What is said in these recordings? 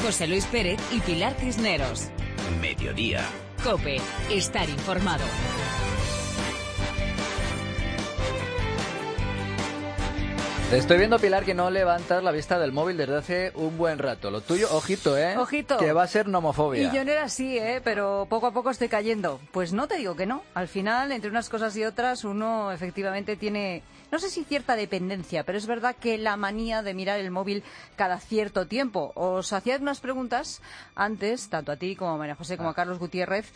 José Luis Pérez y Pilar Cisneros. Mediodía. COPE. Estar informado. Te estoy viendo, Pilar, que no levantas la vista del móvil desde hace un buen rato. Lo tuyo, ojito, ¿eh? Ojito. Que va a ser nomofobia. Y yo no era así, pero poco a poco estoy cayendo. Pues no te digo que no. Al final, entre unas cosas y otras, uno efectivamente tiene, no sé si cierta dependencia, pero es verdad que la manía de mirar el móvil cada cierto tiempo. Os hacía unas preguntas antes, tanto a ti como a María José, como a Carlos Gutiérrez.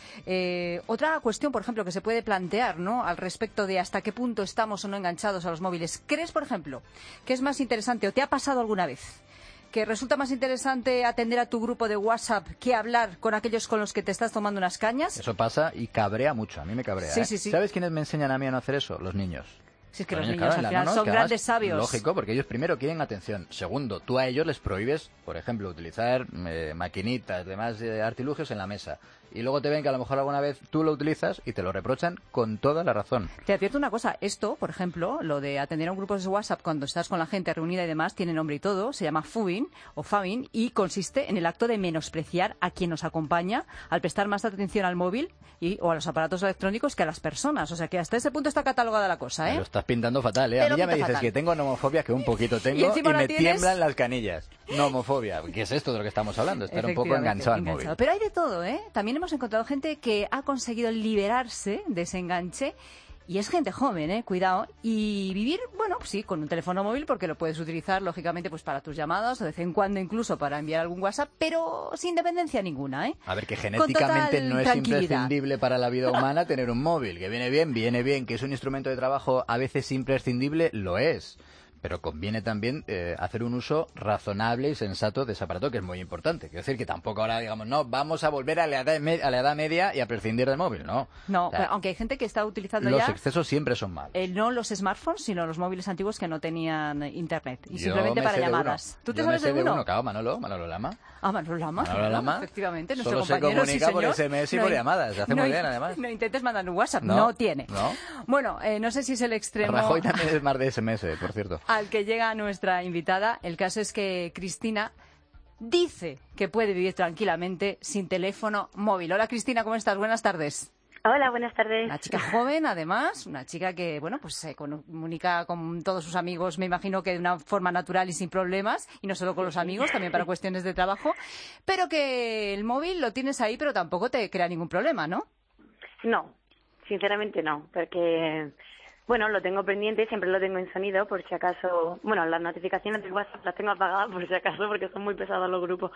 Otra cuestión, por ejemplo, que se puede plantear, ¿no?, al respecto de hasta qué punto estamos o no enganchados a los móviles. ¿Crees, por ejemplo, que es más interesante, o te ha pasado alguna vez, que resulta más interesante atender a tu grupo de WhatsApp que hablar con aquellos con los que te estás tomando unas cañas? Eso pasa y cabrea mucho, a mí me cabrea. Sí, sí, sí. ¿Sabes quiénes me enseñan a mí a no hacer eso? Los niños. Si es que los niños al final son grandes sabios. Lógico, porque ellos primero quieren atención. Segundo, tú a ellos les prohíbes, por ejemplo, utilizar maquinitas, demás artilugios en la mesa. Y luego te ven que a lo mejor alguna vez tú lo utilizas y te lo reprochan con toda la razón. Te advierto una cosa, esto, por ejemplo, lo de atender a un grupo de WhatsApp cuando estás con la gente reunida y demás, tiene nombre y todo, se llama fubbing o fabbing y consiste en el acto de menospreciar a quien nos acompaña al prestar más atención al móvil o a los aparatos electrónicos que a las personas. O sea que hasta ese punto está catalogada la cosa, ¿eh? Me lo estás pintando fatal, ¿eh? A mí ya me dices fatal que tengo nomofobia, que un poquito tengo, y me tiemblan las canillas. Nomofobia. ¿Qué es esto de lo que estamos hablando? Estar un poco enganchado al móvil. Pero hay de todo, ¿eh? También hemos encontrado gente que ha conseguido liberarse de ese enganche. Y es gente joven, cuidado, y vivir, bueno, sí, con un teléfono móvil porque lo puedes utilizar, lógicamente, pues para tus llamadas, o de vez en cuando incluso para enviar algún WhatsApp, pero sin dependencia ninguna, ¿eh? A ver, que genéticamente no es imprescindible para la vida humana tener un móvil, que viene bien, que es un instrumento de trabajo a veces imprescindible, lo es. Pero conviene también hacer un uso razonable y sensato de ese aparato, que es muy importante. Quiero decir que tampoco ahora digamos, no, vamos a volver a la edad media y a prescindir del móvil, ¿no? No, o sea, pero aunque hay gente que está utilizando los excesos siempre son malos. No los smartphones, sino los móviles antiguos que no tenían internet. Y simplemente para llamadas. ¿Tú te sabes de uno? Claro, Manolo Lama. Ah, Manolo Lama. Manolo Lama. Efectivamente, nuestro compañero, sí, señor. Solo se comunica por SMS y por llamadas. Se hace muy bien, además. No intentes mandar un WhatsApp. No tiene. No. Bueno, no sé si es el extremo... Rajoy también es más de SMS, por cierto. Al que llega nuestra invitada. El caso es que Cristina dice que puede vivir tranquilamente sin teléfono móvil. Hola, Cristina, ¿cómo estás? Buenas tardes. Hola, buenas tardes. Una chica joven, además, una chica que, bueno, pues se comunica con todos sus amigos, me imagino que de una forma natural y sin problemas, y no solo con los amigos, también para cuestiones de trabajo, pero que el móvil lo tienes ahí, pero tampoco te crea ningún problema, ¿no? No, sinceramente no, porque... Bueno, lo tengo pendiente, siempre lo tengo en sonido por si acaso... Bueno, las notificaciones de WhatsApp las tengo apagadas por si acaso porque son muy pesados los grupos,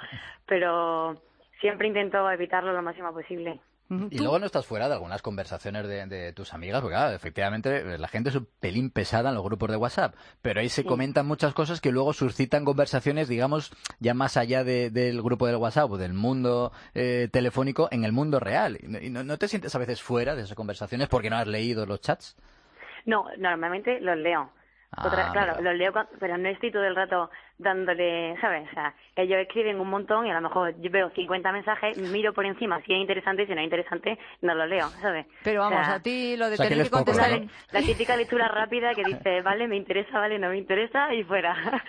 pero siempre intento evitarlo lo máximo posible. Y luego no estás fuera de algunas conversaciones de tus amigas, porque claro, efectivamente la gente es un pelín pesada en los grupos de WhatsApp, pero ahí se comentan muchas cosas que luego suscitan conversaciones, digamos, ya más allá del grupo del WhatsApp o del mundo telefónico, en el mundo real. ¿Y no te sientes a veces fuera de esas conversaciones porque no has leído los chats? No, normalmente los leo. Claro, los leo, pero no estoy todo el rato dándole, ¿sabes? O sea, ellos escriben un montón y a lo mejor yo veo 50 mensajes, miro por encima si es interesante, si no es interesante, no lo leo, ¿sabes? Pero vamos, o sea, a ti lo de tener que contestar... La típica lectura rápida que dice, vale, me interesa, vale, no me interesa, y fuera.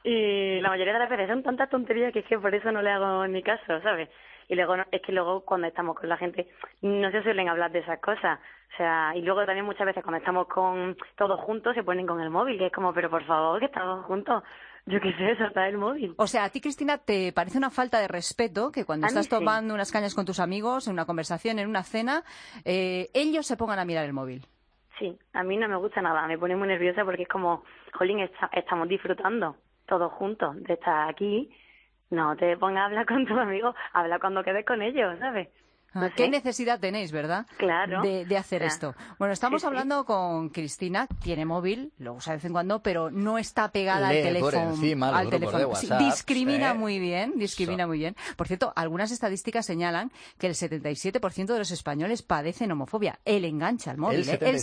Y la mayoría de las veces son tantas tonterías que es que por eso no le hago ni caso, ¿sabes? Y luego, es que luego cuando estamos con la gente no se suelen hablar de esas cosas. O sea, y luego también muchas veces cuando estamos con todos juntos se ponen con el móvil, que es como, pero por favor, que estamos juntos. Yo qué sé, soltar el móvil. O sea, a ti, Cristina, ¿te parece una falta de respeto que cuando estás tomando unas cañas con tus amigos, en una conversación, en una cena, ellos se pongan a mirar el móvil? Sí, a mí no me gusta nada, me pone muy nerviosa porque es como, jolín, estamos disfrutando todos juntos de estar aquí. No te pongas a hablar con tus amigos, habla cuando quedes con ellos, ¿sabes? No sé. ¿Qué necesidad tenéis, verdad? Claro. De hacer esto. Bueno, estamos hablando con Cristina, tiene móvil, lo usa de vez en cuando, pero no está pegada al teléfono. Por encima al teléfono de WhatsApp. Sí, discrimina muy bien. Por cierto, algunas estadísticas señalan que el 77% de los españoles padecen homofobia. El enganche al móvil. El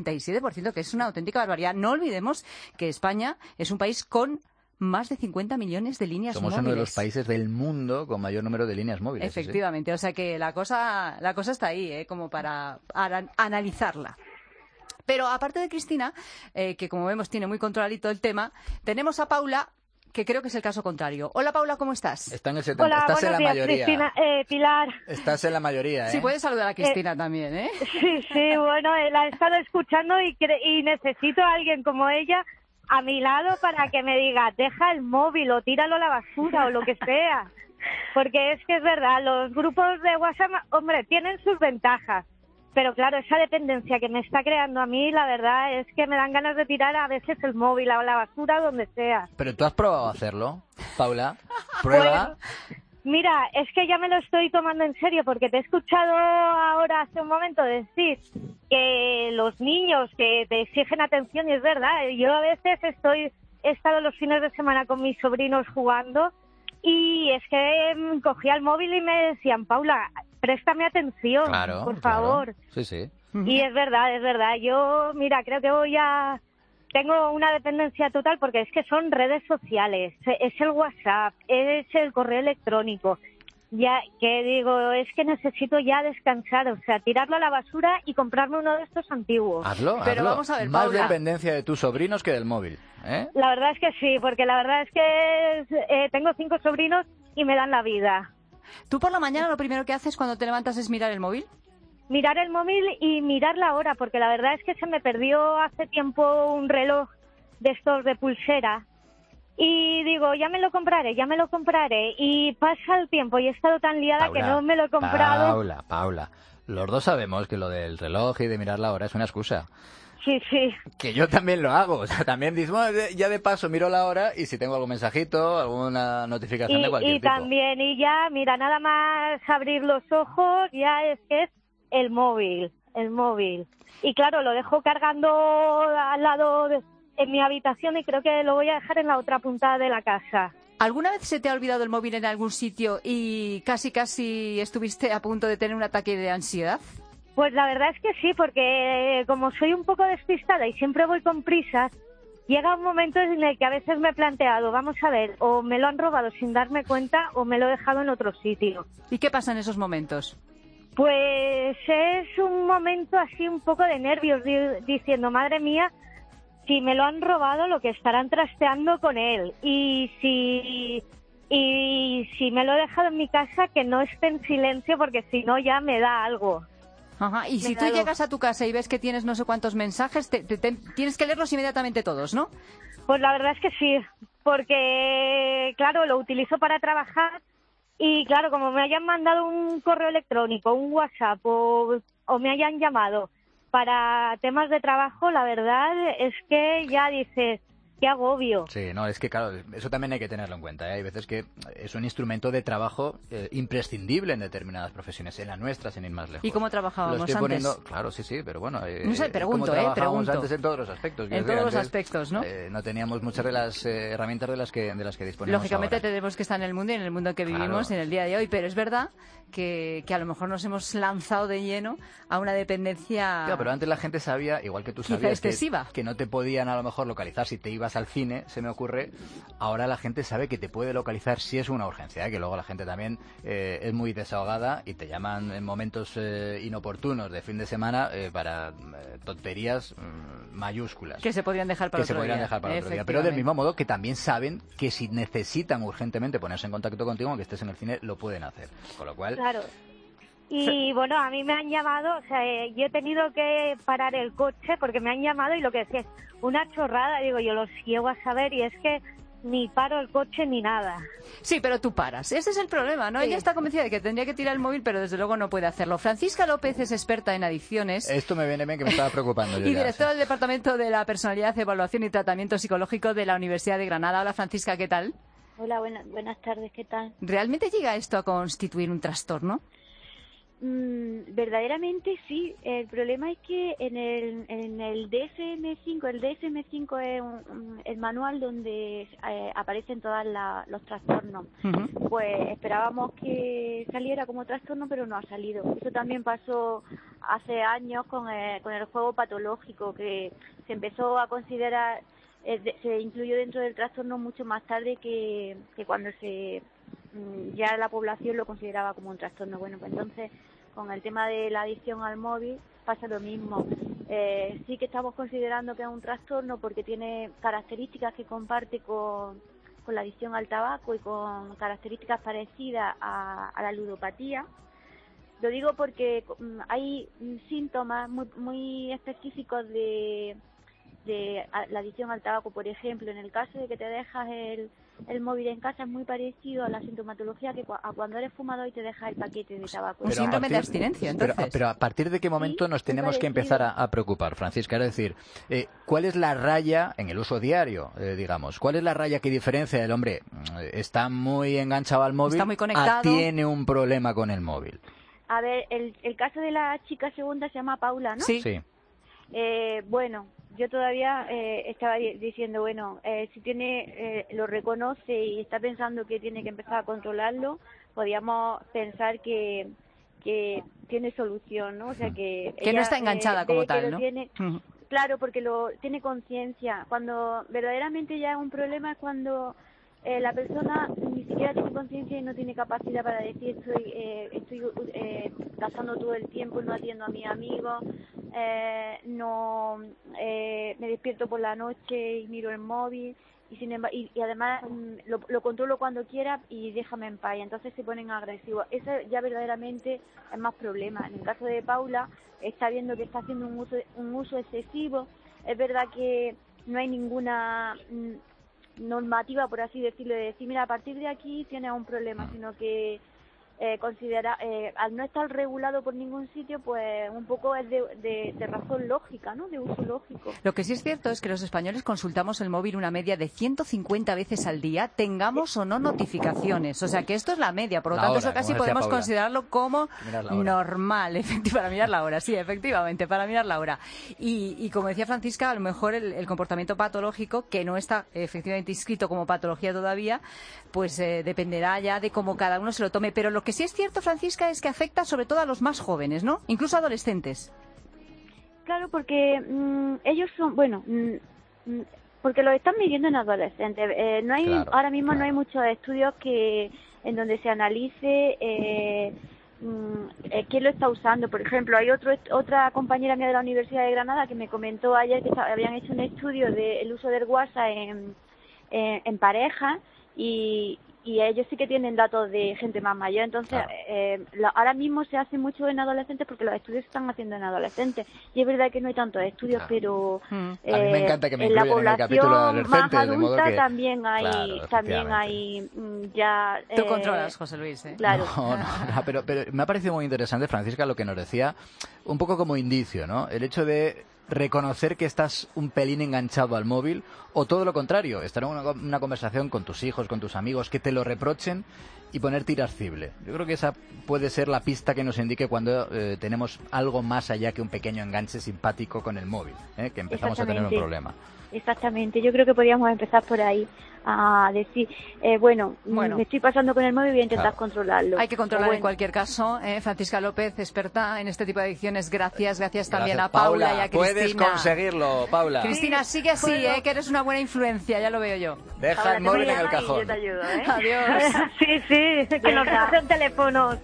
77%, que es una auténtica barbaridad. No olvidemos que España es un país con más de 50 millones de líneas móviles. Somos uno de los países del mundo con mayor número de líneas móviles. Efectivamente, o sea que la cosa está ahí, como para analizarla. Pero aparte de Cristina, que como vemos tiene muy controladito el tema, tenemos a Paula, que creo que es el caso contrario. Hola, Paula, ¿cómo estás? Está en el 70, Hola, estás en la buenos días, mayoría. Cristina, Pilar. Estás en la mayoría, ¿eh? Sí, puedes saludar a Cristina también, ¿eh? Sí, bueno, la he estado escuchando y necesito a alguien como ella a mi lado para que me diga, deja el móvil o tíralo a la basura o lo que sea. Porque es que es verdad, los grupos de WhatsApp, hombre, tienen sus ventajas. Pero claro, esa dependencia que me está creando a mí, la verdad es que me dan ganas de tirar a veces el móvil a la basura, donde sea. ¿Pero tú has probado hacerlo, Paula? ¿Prueba? Pues, mira, es que ya me lo estoy tomando en serio porque te he escuchado ahora hace un momento decir que los niños que te exigen atención, y es verdad, yo a veces he estado los fines de semana con mis sobrinos jugando y es que cogía el móvil y me decían, Paula, préstame atención, Claro, por claro. favor. Sí, sí. Y es verdad. Yo, mira, creo que tengo una dependencia total porque es que son redes sociales, es el WhatsApp, es el correo electrónico. Ya, que digo, es que necesito ya descansar, o sea, tirarlo a la basura y comprarme uno de estos antiguos. Hazlo, Pero hazlo. vamos a ver, Más Paula. dependencia de tus sobrinos que del móvil, ¿eh? La verdad es que sí, porque la verdad es que tengo 5 sobrinos y me dan la vida. ¿Tú por la mañana lo primero que haces cuando te levantas es mirar el móvil? Mirar el móvil y mirar la hora, porque la verdad es que se me perdió hace tiempo un reloj de estos de pulsera y digo, ya me lo compraré, y pasa el tiempo y he estado tan liada Paula, que no me lo he comprado. Paula, los dos sabemos que lo del reloj y de mirar la hora es una excusa. Sí. Que yo también lo hago, o sea, también dices, bueno, ya de paso miro la hora y si tengo algún mensajito, alguna notificación de cualquier Y tipo. también, y ya, mira, nada más abrir los ojos, ya es que es el móvil. Y claro, lo dejo cargando al lado en mi habitación y creo que lo voy a dejar en la otra punta de la casa. ¿Alguna vez se te ha olvidado el móvil en algún sitio y casi estuviste a punto de tener un ataque de ansiedad? Pues la verdad es que sí, porque como soy un poco despistada y siempre voy con prisas, llega un momento en el que a veces me he planteado, vamos a ver, o me lo han robado sin darme cuenta o me lo he dejado en otro sitio. ¿Y qué pasa en esos momentos? Pues es un momento así un poco de nervios, diciendo, madre mía, si me lo han robado, lo que estarán trasteando con él. Y si me lo he dejado en mi casa, que no esté en silencio, porque si no ya me da algo. Ajá. Y si tú llegas a tu casa y ves que tienes no sé cuántos mensajes, tienes que leerlos inmediatamente todos, ¿no? Pues la verdad es que sí, porque, claro, lo utilizo para trabajar y, claro, como me hayan mandado un correo electrónico, un WhatsApp o me hayan llamado para temas de trabajo, la verdad es que ya dices, qué agobio. Sí, no, es que claro, eso también hay que tenerlo en cuenta, ¿eh? Hay veces que es un instrumento de trabajo imprescindible en determinadas profesiones, en la nuestra, sin ir más lejos. ¿Y cómo trabajábamos Lo estoy antes? poniendo, claro, sí, pero bueno, No sé, pregunto, ¿cómo trabajábamos pregunto. antes en todos los aspectos? En todos los aspectos, ¿no? No teníamos muchas de las herramientas de las que disponemos. Lógicamente ahora. tenemos que estar en el mundo y en el mundo que vivimos Claro. en el día de hoy, pero es verdad que a lo mejor nos hemos lanzado de lleno a una dependencia Claro, pero antes la gente sabía, igual que tú quizá sabías, excesiva. que no te podían a lo mejor localizar si te ibas al cine, se me ocurre. Ahora la gente sabe que te puede localizar si es una urgencia, que luego la gente también es muy desahogada y te llaman en momentos inoportunos de fin de semana para tonterías mayúsculas. que se podrían dejar para que se otro podrían día. dejar para otro día. Pero del mismo modo que también saben que si necesitan urgentemente ponerse en contacto contigo, aunque estés en el cine, lo pueden hacer. Con lo cual, Claro. Y bueno, a mí me han llamado, o sea, yo he tenido que parar el coche porque me han llamado y lo que decía es una chorrada, digo, yo los llego a saber y es que ni paro el coche ni nada. Sí, pero tú paras. Ese es el problema, ¿no? Sí. Ella está convencida de que tendría que tirar el móvil, pero desde luego no puede hacerlo. Francisca López es experta en adicciones esto me viene bien, que me estaba preocupando yo y ya, directora sí. del Departamento de la Personalidad, Evaluación y Tratamiento Psicológico de la Universidad de Granada. Hola, Francisca, ¿qué tal? Hola, buenas tardes, ¿qué tal? ¿Realmente llega esto a constituir un trastorno? Verdaderamente sí. El problema es que en el DSM-5, el DSM-5 es el manual donde aparecen todos los trastornos. Ujú. Pues esperábamos que saliera como trastorno, pero no ha salido. Eso también pasó hace años con el juego patológico, que se empezó a considerar, se incluyó dentro del trastorno mucho más tarde que cuando ya la población lo consideraba como un trastorno. Bueno, pues entonces con el tema de la adicción al móvil pasa lo mismo. Sí que estamos considerando que es un trastorno porque tiene características que comparte con con la adicción al tabaco y con características parecidas a la ludopatía. Lo digo porque hay síntomas muy específicos de la adicción al tabaco. Por ejemplo, en el caso de que te dejas el móvil en casa, es muy parecido a la sintomatología que a cuando eres fumador y te dejas el paquete de tabaco. Un síndrome de abstinencia, entonces. Pero ¿a partir de qué momento nos tenemos que empezar a preocupar, Francisca? Es decir, ¿cuál es la raya en el uso diario, digamos? ¿Cuál es la raya que diferencia del hombre? Está muy enganchado al móvil, está muy conectado, tiene un problema con el móvil. A ver, el caso de la chica segunda se llama Paula, ¿no? Sí. Bueno, yo todavía estaba diciendo, si lo reconoce y está pensando que tiene que empezar a controlarlo, podríamos pensar que tiene solución, ¿no? O sea, que ella, no está enganchada como tal, ¿no? Claro, porque tiene conciencia. Cuando verdaderamente ya es un problema es cuando la persona ni siquiera tiene conciencia y no tiene capacidad para decir estoy gastando todo el tiempo, no atiendo a mis amigos, me despierto por la noche y miro el móvil y además lo controlo cuando quiera y déjame en paz, y entonces se ponen agresivos. Eso ya verdaderamente es más problema. En el caso de Paula, está viendo que está haciendo un uso excesivo. Es verdad que no hay ninguna normativa, por así decirlo, de decir, mira, a partir de aquí tienes un problema, sino que al no estar regulado por ningún sitio, pues un poco es de razón lógica, ¿no? De uso lógico. Lo que sí es cierto es que los españoles consultamos el móvil una media de 150 veces al día, tengamos o no notificaciones. O sea que esto es la media, por lo tanto eso casi podemos considerarlo como normal, para mirar la hora, sí, efectivamente, para mirar la hora. Y como decía Francisca, a lo mejor el comportamiento patológico, que no está efectivamente inscrito como patología todavía, pues dependerá ya de cómo cada uno se lo tome. Pero lo que sí es cierto, Francisca, es que afecta sobre todo a los más jóvenes, ¿no? Incluso a adolescentes. Claro, porque ellos son, porque lo están midiendo en adolescentes. Ahora mismo no hay muchos estudios en donde se analice quién lo está usando. Por ejemplo, hay otra compañera mía de la Universidad de Granada que me comentó ayer que habían hecho un estudio del uso del WhatsApp en pareja y ellos sí que tienen datos de gente más mayor. Entonces, ahora mismo se hace mucho en adolescentes porque los estudios se están haciendo en adolescentes. Y es verdad que no hay tantos estudios, pero a mí me encanta que me en la incluyan en el capítulo de población más adolescentes, de modo adulta que... también hay ya... Tú controlas, José Luis, ¿eh? Claro. No, pero me ha parecido muy interesante, Francisca, lo que nos decía, un poco como indicio, ¿no? El hecho de reconocer que estás un pelín enganchado al móvil, o todo lo contrario, estar en una conversación con tus hijos, con tus amigos, que te lo reprochen y ponerte irascible. Yo creo que esa puede ser la pista que nos indique cuando tenemos algo más allá que un pequeño enganche simpático con el móvil, que empezamos a tener un problema. Exactamente, yo creo que podríamos empezar por ahí a decir, me estoy pasando con el móvil y voy a intentar controlarlo. Hay que controlar en cualquier caso. Francisca López, experta en este tipo de adicciones, gracias también a Paula y a Cristina. Puedes conseguirlo, Paula. Cristina, sigue así, que eres una buena influencia, ya lo veo yo. Deja Paula, el móvil en el y cajón. yo te ayudo, Adiós. Sí, que nos hacen teléfonos.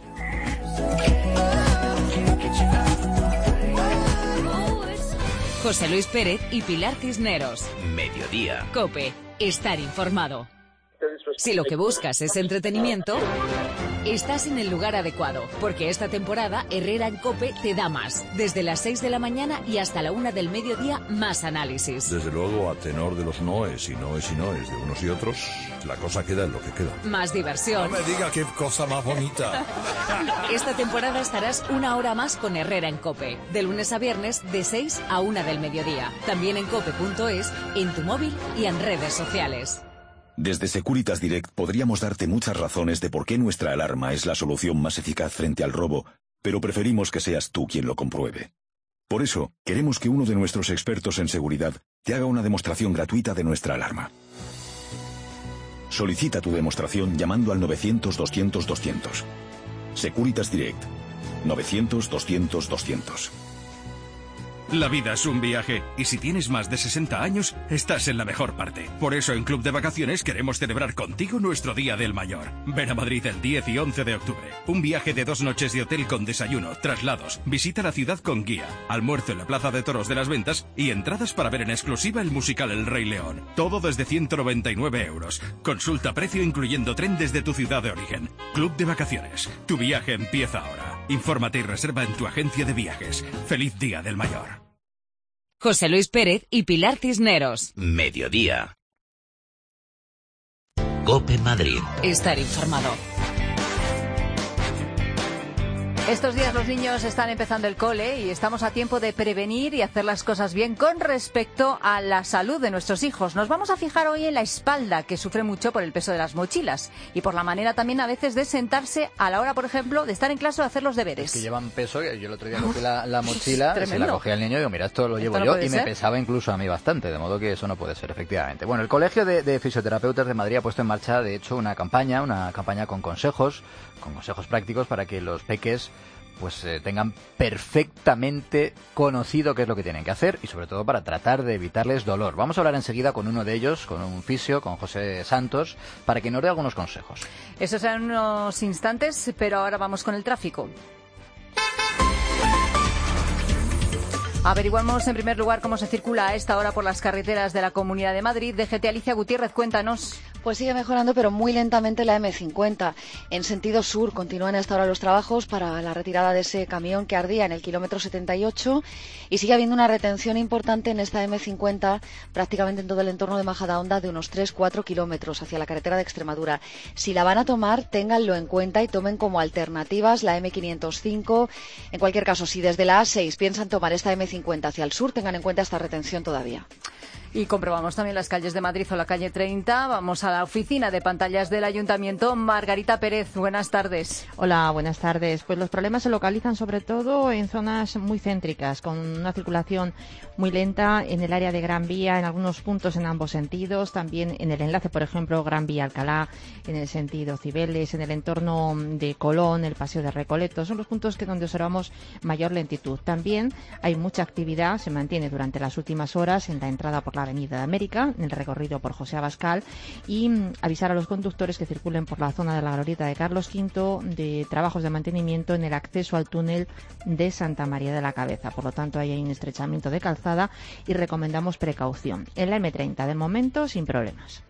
José Luis Pérez y Pilar Cisneros. Mediodía. COPE. Estar informado. Si lo que buscas es entretenimiento, estás en el lugar adecuado, porque esta temporada Herrera en COPE te da más. Desde las 6 de la mañana y hasta la 1 del mediodía, más análisis. Desde luego, a tenor de los noes y noes y noes de unos y otros, la cosa queda en lo que queda. Más diversión. No me diga qué cosa más bonita. Esta temporada estarás una hora más con Herrera en COPE, de lunes a viernes de 6 a 1 del mediodía. También en cope.es, en tu móvil y en redes sociales. Desde Securitas Direct podríamos darte muchas razones de por qué nuestra alarma es la solución más eficaz frente al robo, pero preferimos que seas tú quien lo compruebe. Por eso, queremos que uno de nuestros expertos en seguridad te haga una demostración gratuita de nuestra alarma. Solicita tu demostración llamando al 900-200-200. Securitas Direct. 900-200-200. La vida es un viaje y si tienes más de 60 años, estás en la mejor parte. Por eso en Club de Vacaciones queremos celebrar contigo nuestro Día del Mayor. Ven a Madrid el 10 y 11 de octubre. Un viaje de 2 noches de hotel con desayuno, traslados, visita a la ciudad con guía, almuerzo en la Plaza de Toros de las Ventas y entradas para ver en exclusiva el musical El Rey León. Todo desde 199 euros. Consulta precio incluyendo tren desde tu ciudad de origen. Club de Vacaciones. Tu viaje empieza ahora. Infórmate y reserva en tu agencia de viajes. Feliz Día del Mayor. José Luis Pérez y Pilar Cisneros. Mediodía. COPE Madrid. Estar informado. Estos días los niños están empezando el cole y estamos a tiempo de prevenir y hacer las cosas bien con respecto a la salud de nuestros hijos. Nos vamos a fijar hoy en la espalda, que sufre mucho por el peso de las mochilas y por la manera también a veces de sentarse a la hora, por ejemplo, de estar en clase o hacer los deberes. Es que llevan peso. Yo el otro día cogí la mochila, se la cogí al niño y digo, mira, esto lo llevo no yo, y ser. me pesaba incluso a mí bastante, de modo que eso no puede ser, efectivamente. Bueno, el Colegio de Fisioterapeutas de Madrid ha puesto en marcha, de hecho, una campaña con consejos prácticos para que los peques pues tengan perfectamente conocido qué es lo que tienen que hacer y sobre todo para tratar de evitarles dolor. Vamos a hablar enseguida con uno de ellos, con un fisio, con José Santos, para que nos dé algunos consejos. Eso serán unos instantes, pero ahora vamos con el tráfico. Averiguamos en primer lugar cómo se circula a esta hora por las carreteras de la Comunidad de Madrid. DGT Alicia Gutiérrez, cuéntanos. Pues sigue mejorando, pero muy lentamente la M50. En sentido sur continúan hasta ahora los trabajos para la retirada de ese camión que ardía en el kilómetro 78 y sigue habiendo una retención importante en esta M50 prácticamente en todo el entorno de Majadahonda de unos 3-4 kilómetros hacia la carretera de Extremadura. Si la van a tomar, ténganlo en cuenta y tomen como alternativas la M505. En cualquier caso, si desde la A6 piensan tomar esta M50 hacia el sur, tengan en cuenta esta retención todavía. Y comprobamos también las calles de Madrid o la calle 30. Vamos a la oficina de pantallas del Ayuntamiento. Margarita Pérez, buenas tardes. Hola, buenas tardes. Pues los problemas se localizan sobre todo en zonas muy céntricas, con una circulación muy lenta en el área de Gran Vía, en algunos puntos en ambos sentidos, también en el enlace, por ejemplo, Gran Vía Alcalá, en el sentido Cibeles, en el entorno de Colón, el Paseo de Recoletos. Son los puntos donde observamos mayor lentitud. También hay mucha actividad, se mantiene durante las últimas horas en la entrada por la Avenida de América, en el recorrido por José Abascal, y avisar a los conductores que circulen por la zona de la glorieta de Carlos V de trabajos de mantenimiento en el acceso al túnel de Santa María de la Cabeza. Por lo tanto, ahí hay un estrechamiento de calzada y recomendamos precaución. En la M30, de momento, sin problemas.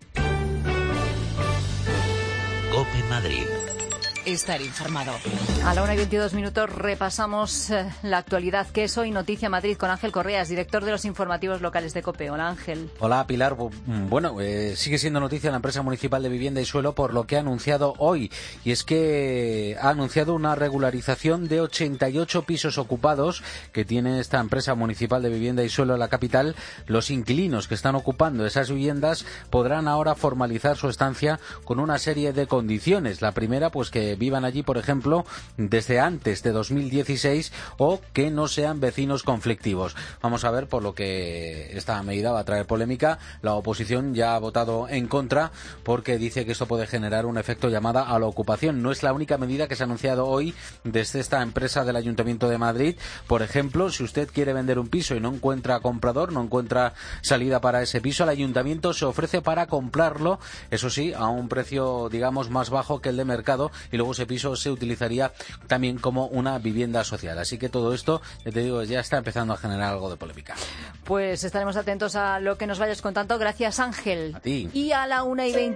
COPE Madrid. Estar informado. A la 1:22 repasamos la actualidad que es hoy Noticia Madrid con Ángel Correas, director de los informativos locales de COPE. Hola, Ángel. Hola, Pilar. Bueno, sigue siendo noticia la empresa municipal de Vivienda y Suelo por lo que ha anunciado hoy, y es que ha anunciado una regularización de 88 pisos ocupados que tiene esta empresa municipal de Vivienda y Suelo en la capital. Los inquilinos que están ocupando esas viviendas podrán ahora formalizar su estancia con una serie de condiciones. La primera, pues que vivan allí, por ejemplo, desde antes de 2016 o que no sean vecinos conflictivos. Vamos a ver, por lo que esta medida va a traer polémica. La oposición ya ha votado en contra porque dice que esto puede generar un efecto llamada a la ocupación. No es la única medida que se ha anunciado hoy desde esta empresa del Ayuntamiento de Madrid. Por ejemplo, si usted quiere vender un piso y no encuentra comprador, no encuentra salida para ese piso, el Ayuntamiento se ofrece para comprarlo, eso sí, a un precio, digamos, más bajo que el de mercado, y luego ese piso se utilizaría también como una vivienda social. Así que todo esto, te digo, ya está empezando a generar algo de polémica. Pues estaremos atentos a lo que nos vayas contando. Gracias, Ángel. A ti. Y a la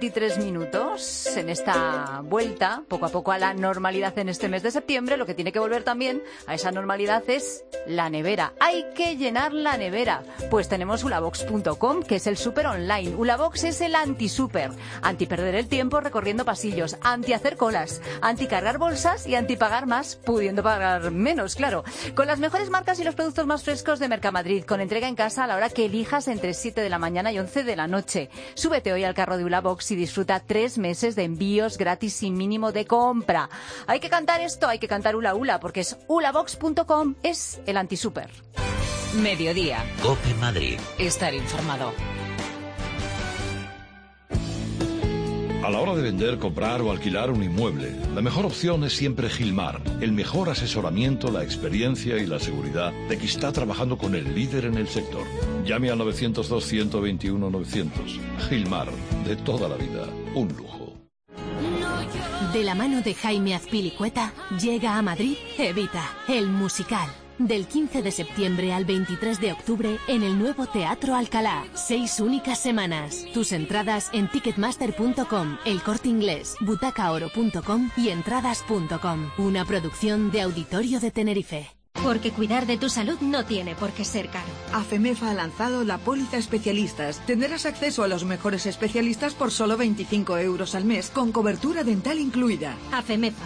1:23, en esta vuelta, poco a poco, a la normalidad en este mes de septiembre, lo que tiene que volver también a esa normalidad es la nevera. Hay que llenar la nevera. Pues tenemos ulabox.com, que es el súper online. Ulabox es el anti-súper. Anti perder el tiempo recorriendo pasillos, anti hacer colas, anti cargar bolsas y anti pagar más, pudiendo pagar menos, claro. Con las mejores marcas y los productos más frescos de Mercamadrid, con entrega en casa a la hora que elijas entre 7 de la mañana y 11 de la noche. Súbete hoy al carro de Ulabox y disfruta 3 meses de envíos gratis sin mínimo de compra. Hay que cantar esto, hay que cantar Ula Ula, porque es ulabox.com, es el antisúper. Mediodía. COPE Madrid. Estar informado. A la hora de vender, comprar o alquilar un inmueble, la mejor opción es siempre Gilmar. El mejor asesoramiento, la experiencia y la seguridad de que está trabajando con el líder en el sector. Llame al 902-121-900. Gilmar, de toda la vida, un lujo. De la mano de Jaime Azpilicueta, llega a Madrid Evita, el musical. Del 15 de septiembre al 23 de octubre en el nuevo Teatro Alcalá. 6 únicas semanas. Tus entradas en ticketmaster.com, El Corte Inglés, butacaoro.com y entradas.com. Una producción de Auditorio de Tenerife. Porque cuidar de tu salud no tiene por qué ser caro. AFEMEFA ha lanzado la póliza especialistas. Tendrás acceso a los mejores especialistas por solo 25 euros al mes, con cobertura dental incluida. AFEMEFA,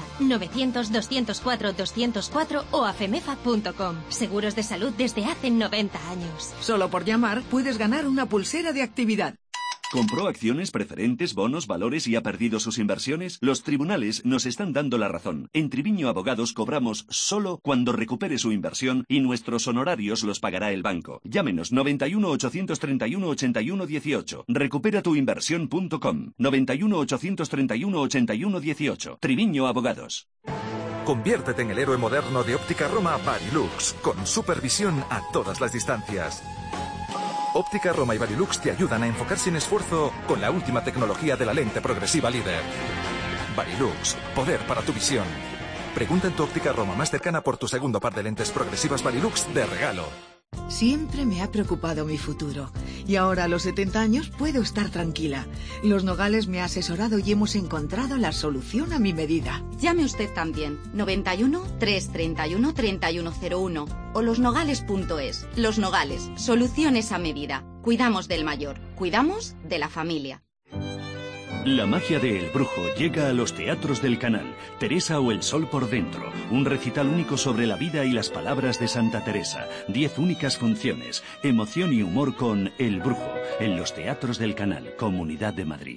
900-204-204 o afemefa.com. Seguros de salud desde hace 90 años. Solo por llamar puedes ganar una pulsera de actividad. ¿Compró acciones, preferentes, bonos, valores y ha perdido sus inversiones? Los tribunales nos están dando la razón. En Triviño Abogados cobramos solo cuando recupere su inversión y nuestros honorarios los pagará el banco. Llámenos 91 831 81 18. Recuperatuinversión.com 91 831 81 18. Triviño Abogados. Conviértete en el héroe moderno de Óptica Roma Varilux, con supervisión a todas las distancias. Óptica Roma y Varilux te ayudan a enfocar sin esfuerzo con la última tecnología de la lente progresiva líder. Varilux, poder para tu visión. Pregunta en tu Óptica Roma más cercana por tu segundo par de lentes progresivas Varilux de regalo. Siempre me ha preocupado mi futuro y ahora a los 70 años puedo estar tranquila. Los Nogales me ha asesorado y hemos encontrado la solución a mi medida. Llame usted también, 91 331 3101 o losnogales.es. Los Nogales, soluciones a medida. Cuidamos del mayor, cuidamos de la familia. La magia de El Brujo llega a los teatros del Canal. Teresa o el Sol por dentro. Un recital único sobre la vida y las palabras de Santa Teresa. 10 únicas funciones. Emoción y humor con El Brujo. En los teatros del Canal, Comunidad de Madrid.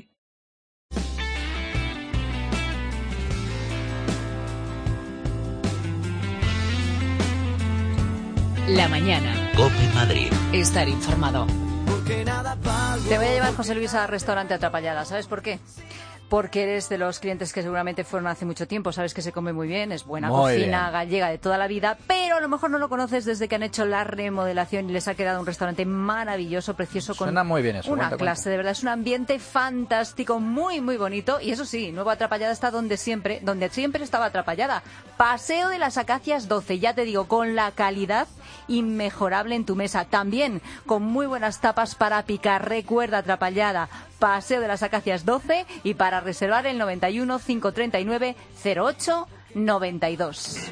La mañana. COPE Madrid. Estar informado. Te voy a llevar, José Luis, al restaurante Atrapallada. ¿Sabes por qué? Porque eres de los clientes que seguramente fueron hace mucho tiempo. Sabes que se come muy bien, es buena cocina gallega de toda la vida, pero a lo mejor no lo conoces desde que han hecho la remodelación y les ha quedado un restaurante maravilloso, precioso, con Suena muy bien eso, una clase, de verdad. Es un ambiente fantástico, muy, muy bonito. Y eso sí, Nuevo Atrapallada está donde siempre estaba Atrapallada. Paseo de las Acacias 12, ya te digo, con la calidad inmejorable en tu mesa. También con muy buenas tapas para picar. Recuerda, Atrapallada, Paseo de las Acacias 12, y para reservar el 91 539 08 92.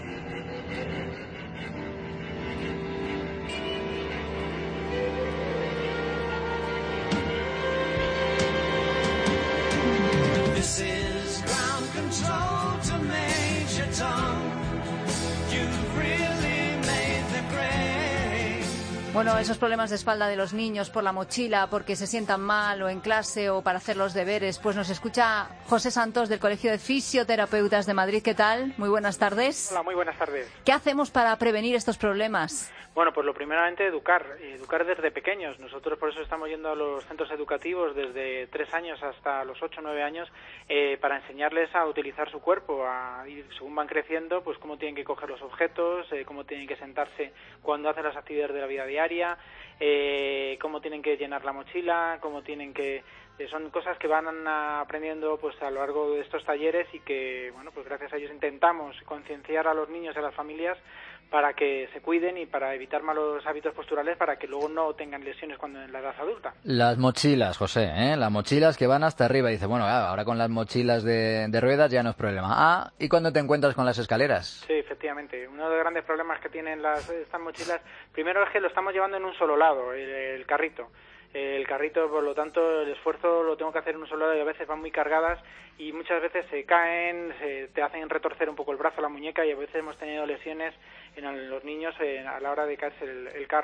This is ground control to Major Tom. You've really made the grade. Bueno, esos problemas de espalda de los niños por la mochila, porque se sientan mal o en clase o para hacer los deberes, pues nos escucha José Santos del Colegio de Fisioterapeutas de Madrid. ¿Qué tal? Muy buenas tardes. Hola, muy buenas tardes. ¿Qué hacemos para prevenir estos problemas? Bueno, pues lo primeramente educar desde pequeños. Nosotros por eso estamos yendo a los centros educativos desde 3 años hasta los 8 o 9 años para enseñarles a utilizar su cuerpo, y según van creciendo, pues cómo tienen que coger los objetos, cómo tienen que sentarse cuando hacen las actividades de la vida diaria, cómo tienen que llenar la mochila, cómo tienen que... son cosas que van aprendiendo pues a lo largo de estos talleres y que, bueno, pues gracias a ellos intentamos concienciar a los niños y a las familias para que se cuiden y para evitar malos hábitos posturales, para que luego no tengan lesiones cuando en la edad adulta. Las mochilas, José, las mochilas que van hasta arriba. Dice, bueno, ahora con las mochilas de ruedas ya no es problema. ¿Y cuando te encuentras con las escaleras? Sí, efectivamente. Uno de los grandes problemas que tienen estas mochilas, primero es que lo estamos llevando en un solo lado, el carrito. El carrito, por lo tanto, el esfuerzo lo tengo que hacer en un solo lado y a veces van muy cargadas y muchas veces se caen, te hacen retorcer un poco el brazo, la muñeca, y a veces hemos tenido lesiones en los niños a la hora de caerse el carro.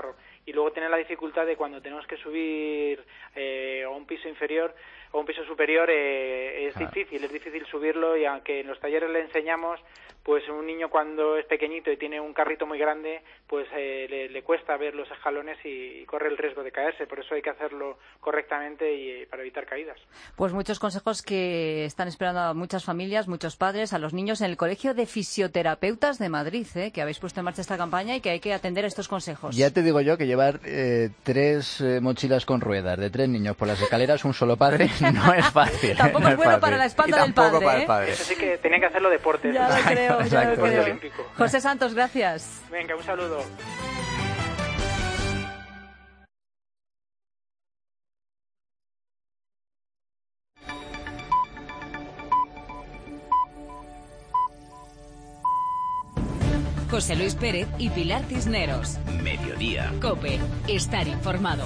y luego tener la dificultad de cuando tenemos que subir a un piso inferior o un piso superior, es difícil subirlo, y aunque en los talleres le enseñamos, pues un niño cuando es pequeñito y tiene un carrito muy grande, pues le cuesta ver los escalones y corre el riesgo de caerse. Por eso hay que hacerlo correctamente y para evitar caídas. Pues muchos consejos que están esperando a muchas familias, muchos padres, a los niños en el Colegio de Fisioterapeutas de Madrid, que habéis puesto en marcha esta campaña y que hay que atender a estos consejos. Ya te digo yo que llevar 3 mochilas con ruedas de 3 niños por las escaleras, un solo padre, no es fácil. Tampoco es bueno para la espalda del padre. Para el padre. Eso sí que tenían que hacerlo deporte. Ya lo creo. Olímpico. José Santos, gracias. Venga, un saludo. José Luis Pérez y Pilar Cisneros. Mediodía. COPE. Estar informado.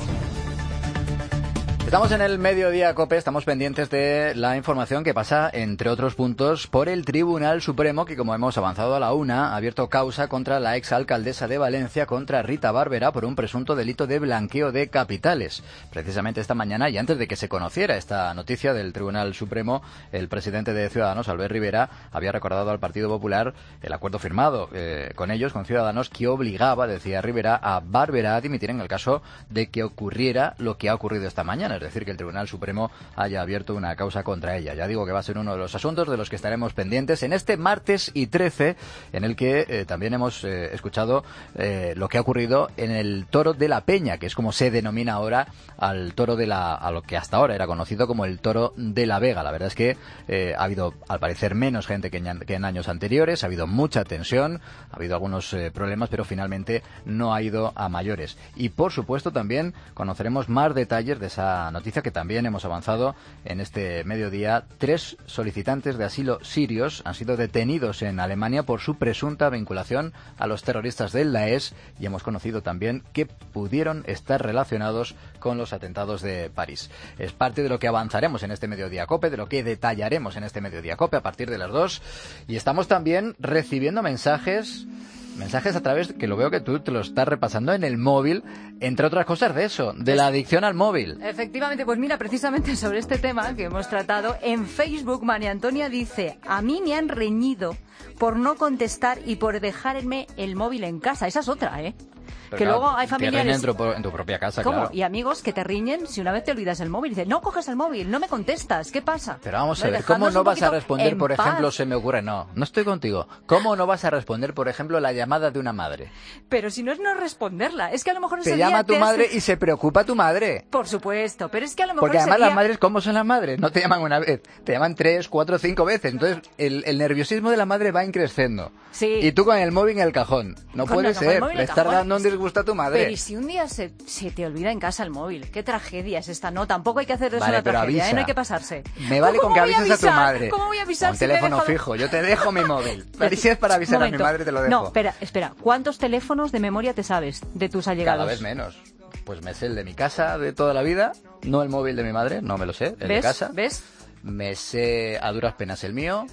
Estamos en el Mediodía COPE, estamos pendientes de la información que pasa, entre otros puntos, por el Tribunal Supremo, que como hemos avanzado a la 1, ha abierto causa contra la exalcaldesa de Valencia, contra Rita Barberá, por un presunto delito de blanqueo de capitales. Precisamente esta mañana, y antes de que se conociera esta noticia del Tribunal Supremo, el presidente de Ciudadanos, Albert Rivera, había recordado al Partido Popular el acuerdo firmado con ellos, con Ciudadanos, que obligaba, decía Rivera, a Barberá a dimitir en el caso de que ocurriera lo que ha ocurrido esta mañana. Es decir, que el Tribunal Supremo haya abierto una causa contra ella. Ya digo que va a ser uno de los asuntos de los que estaremos pendientes en este martes y 13, en el que también hemos escuchado lo que ha ocurrido en el Toro de la Peña, que es como se denomina ahora al toro a lo que hasta ahora era conocido como el Toro de la Vega. La verdad es que ha habido, al parecer, menos gente que en años anteriores, ha habido mucha tensión, ha habido algunos problemas, pero finalmente no ha ido a mayores. Y, por supuesto, también conoceremos más detalles de esa noticia que también hemos avanzado en este mediodía. 3 solicitantes de asilo sirios han sido detenidos en Alemania por su presunta vinculación a los terroristas del Daesh, y hemos conocido también que pudieron estar relacionados con los atentados de París. Es parte de lo que avanzaremos en este Mediodía COPE, de lo que detallaremos en este Mediodía COPE a partir de las 2, y estamos también recibiendo mensajes a través, que lo veo que tú te lo estás repasando en el móvil, entre otras cosas de eso, de la adicción al móvil. Efectivamente, pues mira, precisamente sobre este tema que hemos tratado, en Facebook María Antonia dice: a mí me han reñido por no contestar y por dejarme el móvil en casa. Esa es otra, Pero que claro, luego hay familiares en tu propia casa, ¿cómo? claro. Y amigos que te riñen si una vez te olvidas el móvil. Dice, no coges el móvil, no me contestas, ¿qué pasa? Pero vamos a ver, ¿cómo no vas a responder, por ejemplo, paz? se me ocurre, no estoy contigo, ¿cómo no vas a responder, por ejemplo, la llamada de una madre? Pero si no es no responderla, es que a lo mejor te llama tu madre y se preocupa tu madre. Por supuesto, pero es que a lo mejor porque además ese día... las madres, ¿cómo son las madres? No te llaman una vez, te llaman 3, 4, 5 veces. Entonces el nerviosismo de la madre va increciendo. Sí. Y tú con el móvil en el cajón. No puede ser, le estás dando un disgusto a tu madre. Pero ¿y si un día se te olvida en casa el móvil? ¿Qué tragedia es esta? No, tampoco hay que hacer de eso vale, una tragedia, avisa. No hay que pasarse. Me vale con que avises a tu madre. ¿Cómo voy a avisar? Un teléfono fijo, yo te dejo mi móvil. Pero si es para avisar a mi madre, te lo dejo. No, espera. ¿Cuántos teléfonos de memoria te sabes de tus allegados? Cada vez menos. Pues me sé el de mi casa de toda la vida, no el móvil de mi madre, no me lo sé, el de casa. ¿Ves? Me sé a duras penas el mío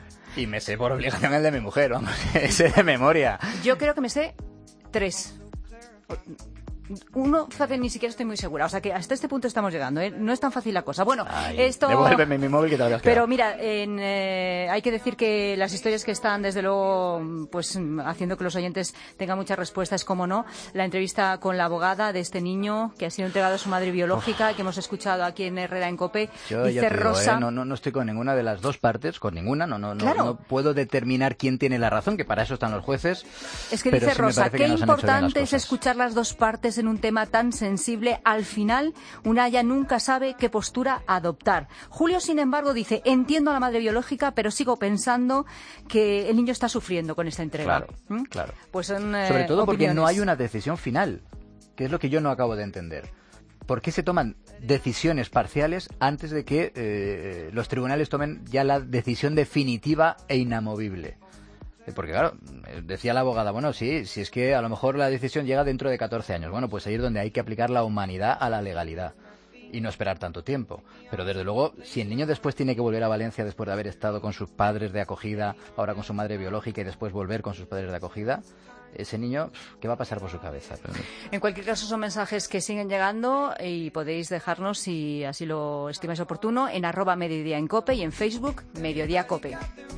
y me sé por obligación el de mi mujer, vamos, ese de memoria. Yo creo que me sé 3. Uno, ni siquiera estoy muy segura. O sea que hasta este punto estamos llegando, ¿eh? No es tan fácil la cosa. Bueno, esto... Devuélveme mi móvil que te lo habías Pero quedado. mira, hay que decir que las historias que están, desde luego, pues haciendo que los oyentes tengan muchas respuestas, como no, la entrevista con la abogada de este niño que ha sido entregado a su madre biológica, que hemos escuchado aquí en Herrera en COPE. Yo dice ya te digo, Rosa... no estoy con ninguna de las dos partes, con ninguna, Claro. no puedo determinar quién tiene la razón, que para eso están los jueces. Es que pero dice sí me Rosa, parece que qué no se han hecho bien las importante es cosas. escuchar las dos partes en un tema tan sensible. Al final, una haya nunca sabe qué postura adoptar. Julio, sin embargo, dice, entiendo a la madre biológica, pero sigo pensando que el niño está sufriendo con esta entrega. Claro. Pues son, sobre todo porque opiniones. no hay una decisión final, que es lo que yo no acabo de entender. ¿Por qué se toman decisiones parciales antes de que los tribunales tomen ya la decisión definitiva e inamovible? Porque claro, decía la abogada, bueno, sí, si es que a lo mejor la decisión llega dentro de 14 años. Bueno, pues ahí es donde hay que aplicar la humanidad a la legalidad. y no esperar tanto tiempo. Pero desde luego, si el niño después tiene que volver a Valencia después de haber estado con sus padres de acogida, ahora con su madre biológica y después volver con sus padres de acogida, ese niño, ¿qué va a pasar por su cabeza? En cualquier caso, son mensajes que siguen llegando y podéis dejarnos, si así lo estimáis oportuno, en @Mediodía en COPE y en Facebook Mediodía COPE.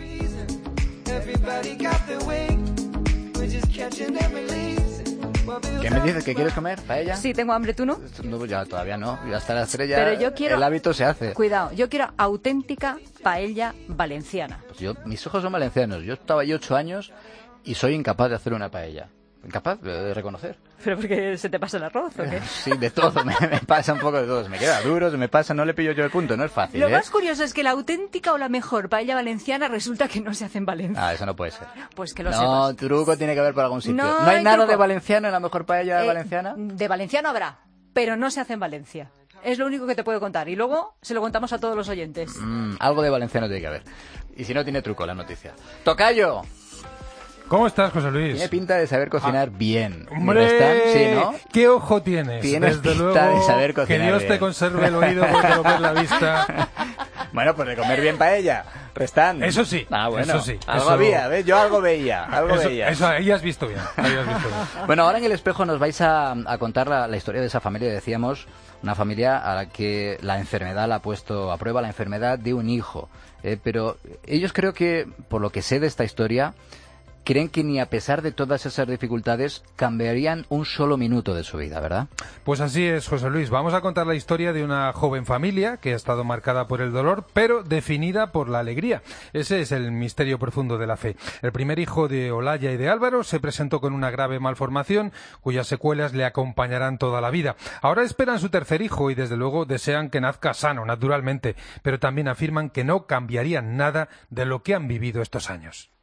¿Qué me dices? ¿Que quieres comer? ¿Paella? Sí, tengo hambre, ¿tú no? No, ya todavía no. Ya hasta las 3 ya. Pero yo quiero... El hábito se hace. Cuidado, yo quiero auténtica paella valenciana. Pues mis ojos son valencianos. Yo estaba ahí 8 años y soy incapaz de hacer una paella. Incapaz de reconocer. ¿Pero porque se te pasa el arroz o qué? Sí, de todo. Me pasa un poco de todo. Se me queda duro, se me pasa, no le pillo yo el punto. No es fácil, Lo más curioso es que la auténtica o la mejor paella valenciana resulta que no se hace en Valencia. Ah, eso no puede ser. Pues que lo sepas. No, truco tiene que haber por algún sitio. No hay nada truco. de valenciano en la mejor paella valenciana. De valenciano habrá, pero no se hace en Valencia. Es lo único que te puedo contar. Y luego se lo contamos a todos los oyentes. Algo de valenciano tiene que haber. Y si no, tiene truco la noticia. ¡Tocayo! ¿Cómo estás, José Luis? Tiene pinta de saber cocinar bien. ¡Hombre! Sí, ¿no? ¿Qué ojo tienes? Tienes Desde pinta luego, de saber cocinar que Dios bien. te conserve el oído porque no ves la vista. Bueno, pues de comer bien paella. Restán. Eso sí. Ah, bueno. Eso sí. Algo Eso... había, ¿ves? Yo algo veía. Eso ahí has visto bien. Bueno, ahora en el espejo nos vais a contar la historia de esa familia, decíamos, una familia a la que la enfermedad la ha puesto a prueba, la enfermedad de un hijo. Pero ellos creo que, por lo que sé de esta historia, creen que ni a pesar de todas esas dificultades cambiarían un solo minuto de su vida, ¿verdad? Pues así es, José Luis. Vamos a contar la historia de una joven familia que ha estado marcada por el dolor, pero definida por la alegría. Ese es el misterio profundo de la fe. El primer hijo de Olaya y de Álvaro se presentó con una grave malformación, cuyas secuelas le acompañarán toda la vida. Ahora esperan su tercer hijo y desde luego desean que nazca sano, naturalmente, pero también afirman que no cambiarían nada de lo que han vivido estos años.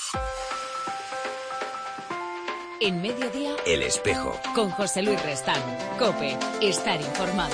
En Mediodía, El Espejo. Con José Luis Restán. COPE. Estar informado.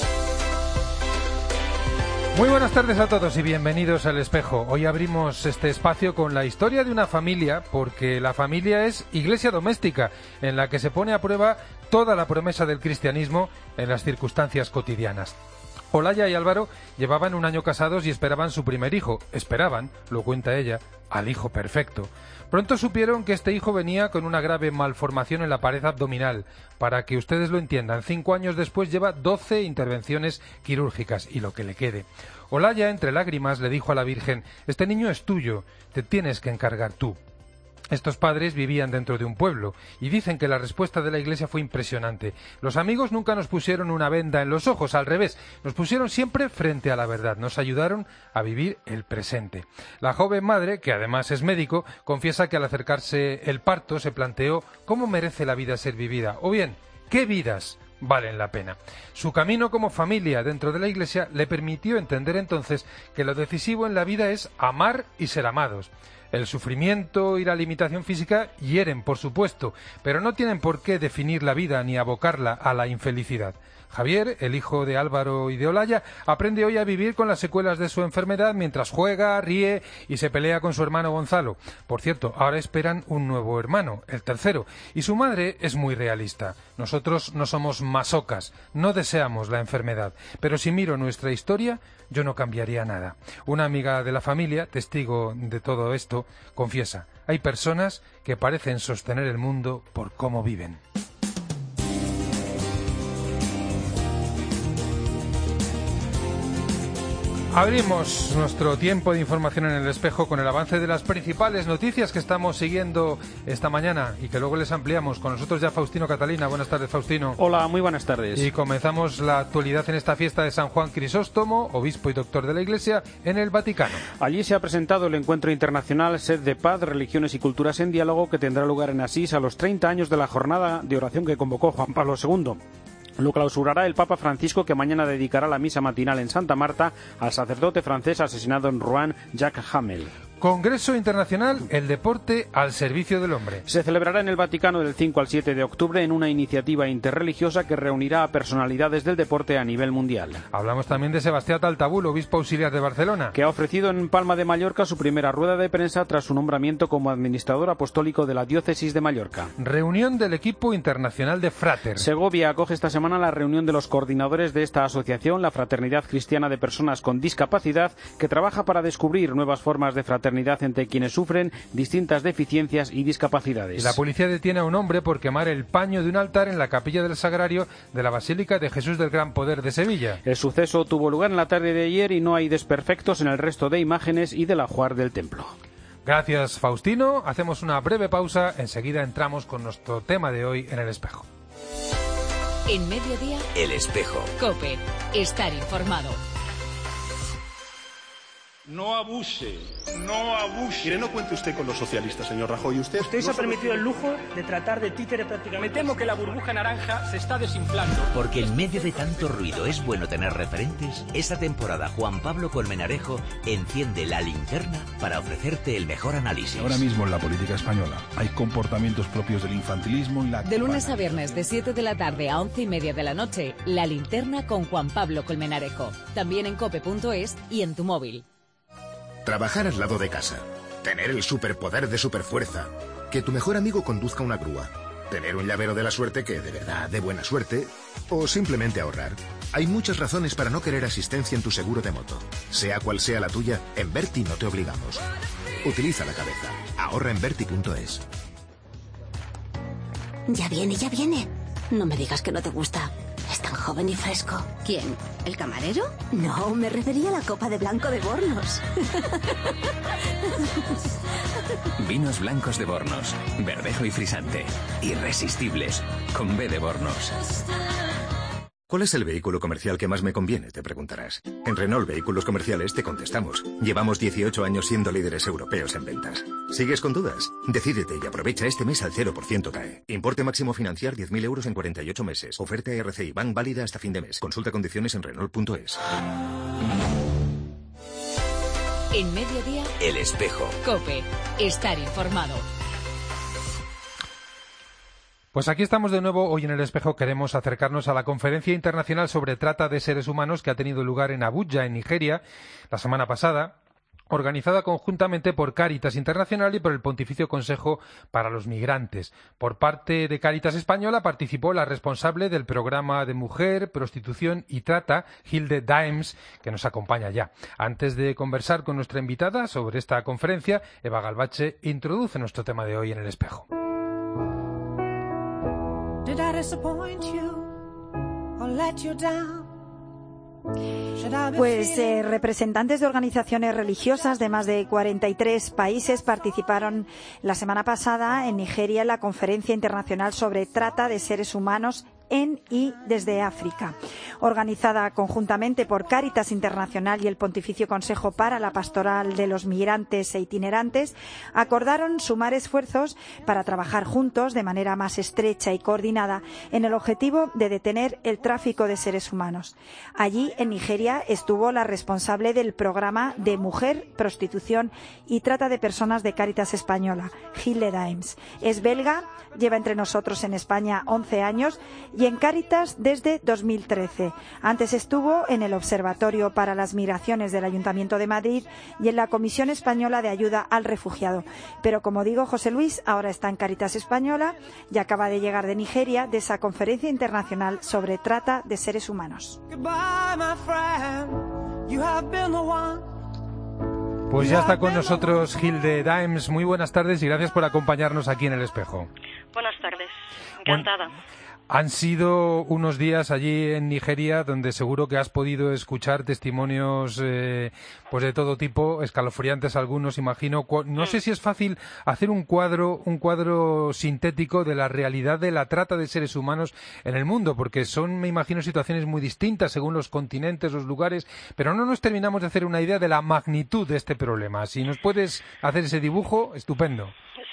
Muy buenas tardes a todos y bienvenidos al Espejo. Hoy abrimos este espacio con la historia de una familia, porque la familia es iglesia doméstica, en la que se pone a prueba toda la promesa del cristianismo en las circunstancias cotidianas. Olaya y Álvaro llevaban 1 año casados y esperaban su primer hijo. Esperaban, lo cuenta ella, al hijo perfecto. Pronto supieron que este hijo venía con una grave malformación en la pared abdominal. Para que ustedes lo entiendan, 5 años después lleva 12 intervenciones quirúrgicas y lo que le quede. Olaya, entre lágrimas, le dijo a la Virgen: «Este niño es tuyo, te tienes que encargar tú». Estos padres vivían dentro de un pueblo y dicen que la respuesta de la iglesia fue impresionante. Los amigos nunca nos pusieron una venda en los ojos, al revés, nos pusieron siempre frente a la verdad, nos ayudaron a vivir el presente. La joven madre, que además es médico, confiesa que al acercarse el parto se planteó cómo merece la vida ser vivida, o bien, ¿qué vidas valen la pena? Su camino como familia dentro de la iglesia le permitió entender entonces que lo decisivo en la vida es amar y ser amados. El sufrimiento y la limitación física hieren, por supuesto, pero no tienen por qué definir la vida ni abocarla a la infelicidad. Javier, el hijo de Álvaro y de Olaya, aprende hoy a vivir con las secuelas de su enfermedad mientras juega, ríe y se pelea con su hermano Gonzalo. Por cierto, ahora esperan un nuevo hermano, el tercero, y su madre es muy realista. Nosotros no somos masocas, no deseamos la enfermedad, pero si miro nuestra historia, yo no cambiaría nada. Una amiga de la familia, testigo de todo esto, confiesa: hay personas que parecen sostener el mundo por cómo viven. Abrimos nuestro tiempo de información en el Espejo con el avance de las principales noticias que estamos siguiendo esta mañana y que luego les ampliamos. Con nosotros ya Faustino Catalina. Buenas tardes, Faustino. Hola, muy buenas tardes. Y comenzamos la actualidad en esta fiesta de San Juan Crisóstomo, obispo y doctor de la Iglesia, en el Vaticano. Allí se ha presentado el encuentro internacional Sed de Paz, Religiones y Culturas en Diálogo, que tendrá lugar en Asís a los 30 años de la jornada de oración que convocó Juan Pablo II. Lo clausurará el Papa Francisco, que mañana dedicará la misa matinal en Santa Marta al sacerdote francés asesinado en Rouen, Jacques Hamel. Congreso Internacional El Deporte al Servicio del Hombre. Se celebrará en el Vaticano del 5 al 7 de octubre en una iniciativa interreligiosa que reunirá a personalidades del deporte a nivel mundial. Hablamos también de Sebastián Taltabul, obispo auxiliar de Barcelona, que ha ofrecido en Palma de Mallorca su primera rueda de prensa tras su nombramiento como administrador apostólico de la diócesis de Mallorca. Reunión del equipo internacional de Frater. Segovia acoge esta semana la reunión de los coordinadores de esta asociación, la Fraternidad Cristiana de Personas con Discapacidad, que trabaja para descubrir nuevas formas de fraternidad entre quienes sufren distintas deficiencias y discapacidades. Y la policía detiene a un hombre por quemar el paño de un altar en la capilla del Sagrario de la Basílica de Jesús del Gran Poder de Sevilla. El suceso tuvo lugar en la tarde de ayer y no hay desperfectos en el resto de imágenes y del ajuar del templo. Gracias, Faustino. Hacemos una breve pausa. Enseguida entramos con nuestro tema de hoy en El Espejo. En Mediodía, El Espejo. COPE. Estar informado. No abuse, no abuse. Mire, no cuente usted con los socialistas, señor Rajoy. Usted se ha permitido el lujo de tratar de títere prácticamente. Me temo que la burbuja naranja se está desinflando. Porque en medio de tanto ruido es bueno tener referentes. Esta temporada Juan Pablo Colmenarejo enciende la linterna para ofrecerte el mejor análisis. Ahora mismo en la política española hay comportamientos propios del infantilismo y la... De lunes a viernes de 7 de la tarde a 11:30 de la noche, La Linterna con Juan Pablo Colmenarejo. También en cope.es y en tu móvil. Trabajar al lado de casa, tener el superpoder de superfuerza, que tu mejor amigo conduzca una grúa, tener un llavero de la suerte que de verdad dé buena suerte, o simplemente ahorrar. Hay muchas razones para no querer asistencia en tu seguro de moto. Sea cual sea la tuya, en Verti no te obligamos. Utiliza la cabeza. Ahorra en Verti.es. Ya viene. No me digas que no te gusta. Es tan joven y fresco. ¿Quién? ¿El camarero? No, me refería a la copa de blanco de Bornos. Vinos blancos de Bornos. Verdejo y frisante. Irresistibles. Con B de Bornos. ¿Cuál es el vehículo comercial que más me conviene?, te preguntarás. En Renault Vehículos Comerciales te contestamos. Llevamos 18 años siendo líderes europeos en ventas. ¿Sigues con dudas? Decídete y aprovecha este mes al 0% CAE. Importe máximo financiar 10.000 euros en 48 meses. Oferta RCI Bank válida hasta fin de mes. Consulta condiciones en Renault.es. En Mediodía, El Espejo. COPE. Estar informado. Pues aquí estamos de nuevo. Hoy en El Espejo queremos acercarnos a la Conferencia Internacional sobre Trata de Seres Humanos que ha tenido lugar en Abuya, en Nigeria, la semana pasada, organizada conjuntamente por Cáritas Internacional y por el Pontificio Consejo para los Migrantes. Por parte de Cáritas Española participó la responsable del programa de Mujer, Prostitución y Trata, Hilde Daems, que nos acompaña ya. Antes de conversar con nuestra invitada sobre esta conferencia, Eva Galvache introduce nuestro tema de hoy en El Espejo. Did I disappoint you or let you down? Pues representantes de organizaciones religiosas de más de 43 países participaron la semana pasada en Nigeria en la Conferencia Internacional sobre Trata de Seres Humanos en y desde África. Organizada conjuntamente por Cáritas Internacional y el Pontificio Consejo para la Pastoral de los Migrantes e Itinerantes, acordaron sumar esfuerzos para trabajar juntos de manera más estrecha y coordinada en el objetivo de detener el tráfico de seres humanos. Allí, en Nigeria, estuvo la responsable del programa de Mujer, Prostitución y Trata de Personas de Cáritas Española, Hilde Daems. Es belga, lleva entre nosotros en España 11 años y en Cáritas desde 2013. Antes estuvo en el Observatorio para las Migraciones del Ayuntamiento de Madrid y en la Comisión Española de Ayuda al Refugiado. Pero como digo, José Luis ahora está en Cáritas Española y acaba de llegar de Nigeria, de esa conferencia internacional sobre trata de seres humanos. Pues ya está con nosotros Hilde Daems. Muy buenas tardes y gracias por acompañarnos aquí en El Espejo. Buenas tardes, encantada. Han sido unos días allí en Nigeria donde seguro que has podido escuchar testimonios pues de todo tipo, escalofriantes algunos, imagino. No sé si es fácil hacer un cuadro sintético de la realidad de la trata de seres humanos en el mundo, porque son, me imagino, situaciones muy distintas según los continentes, los lugares, pero no nos terminamos de hacer una idea de la magnitud de este problema. Si nos puedes hacer ese dibujo, estupendo. Sí, es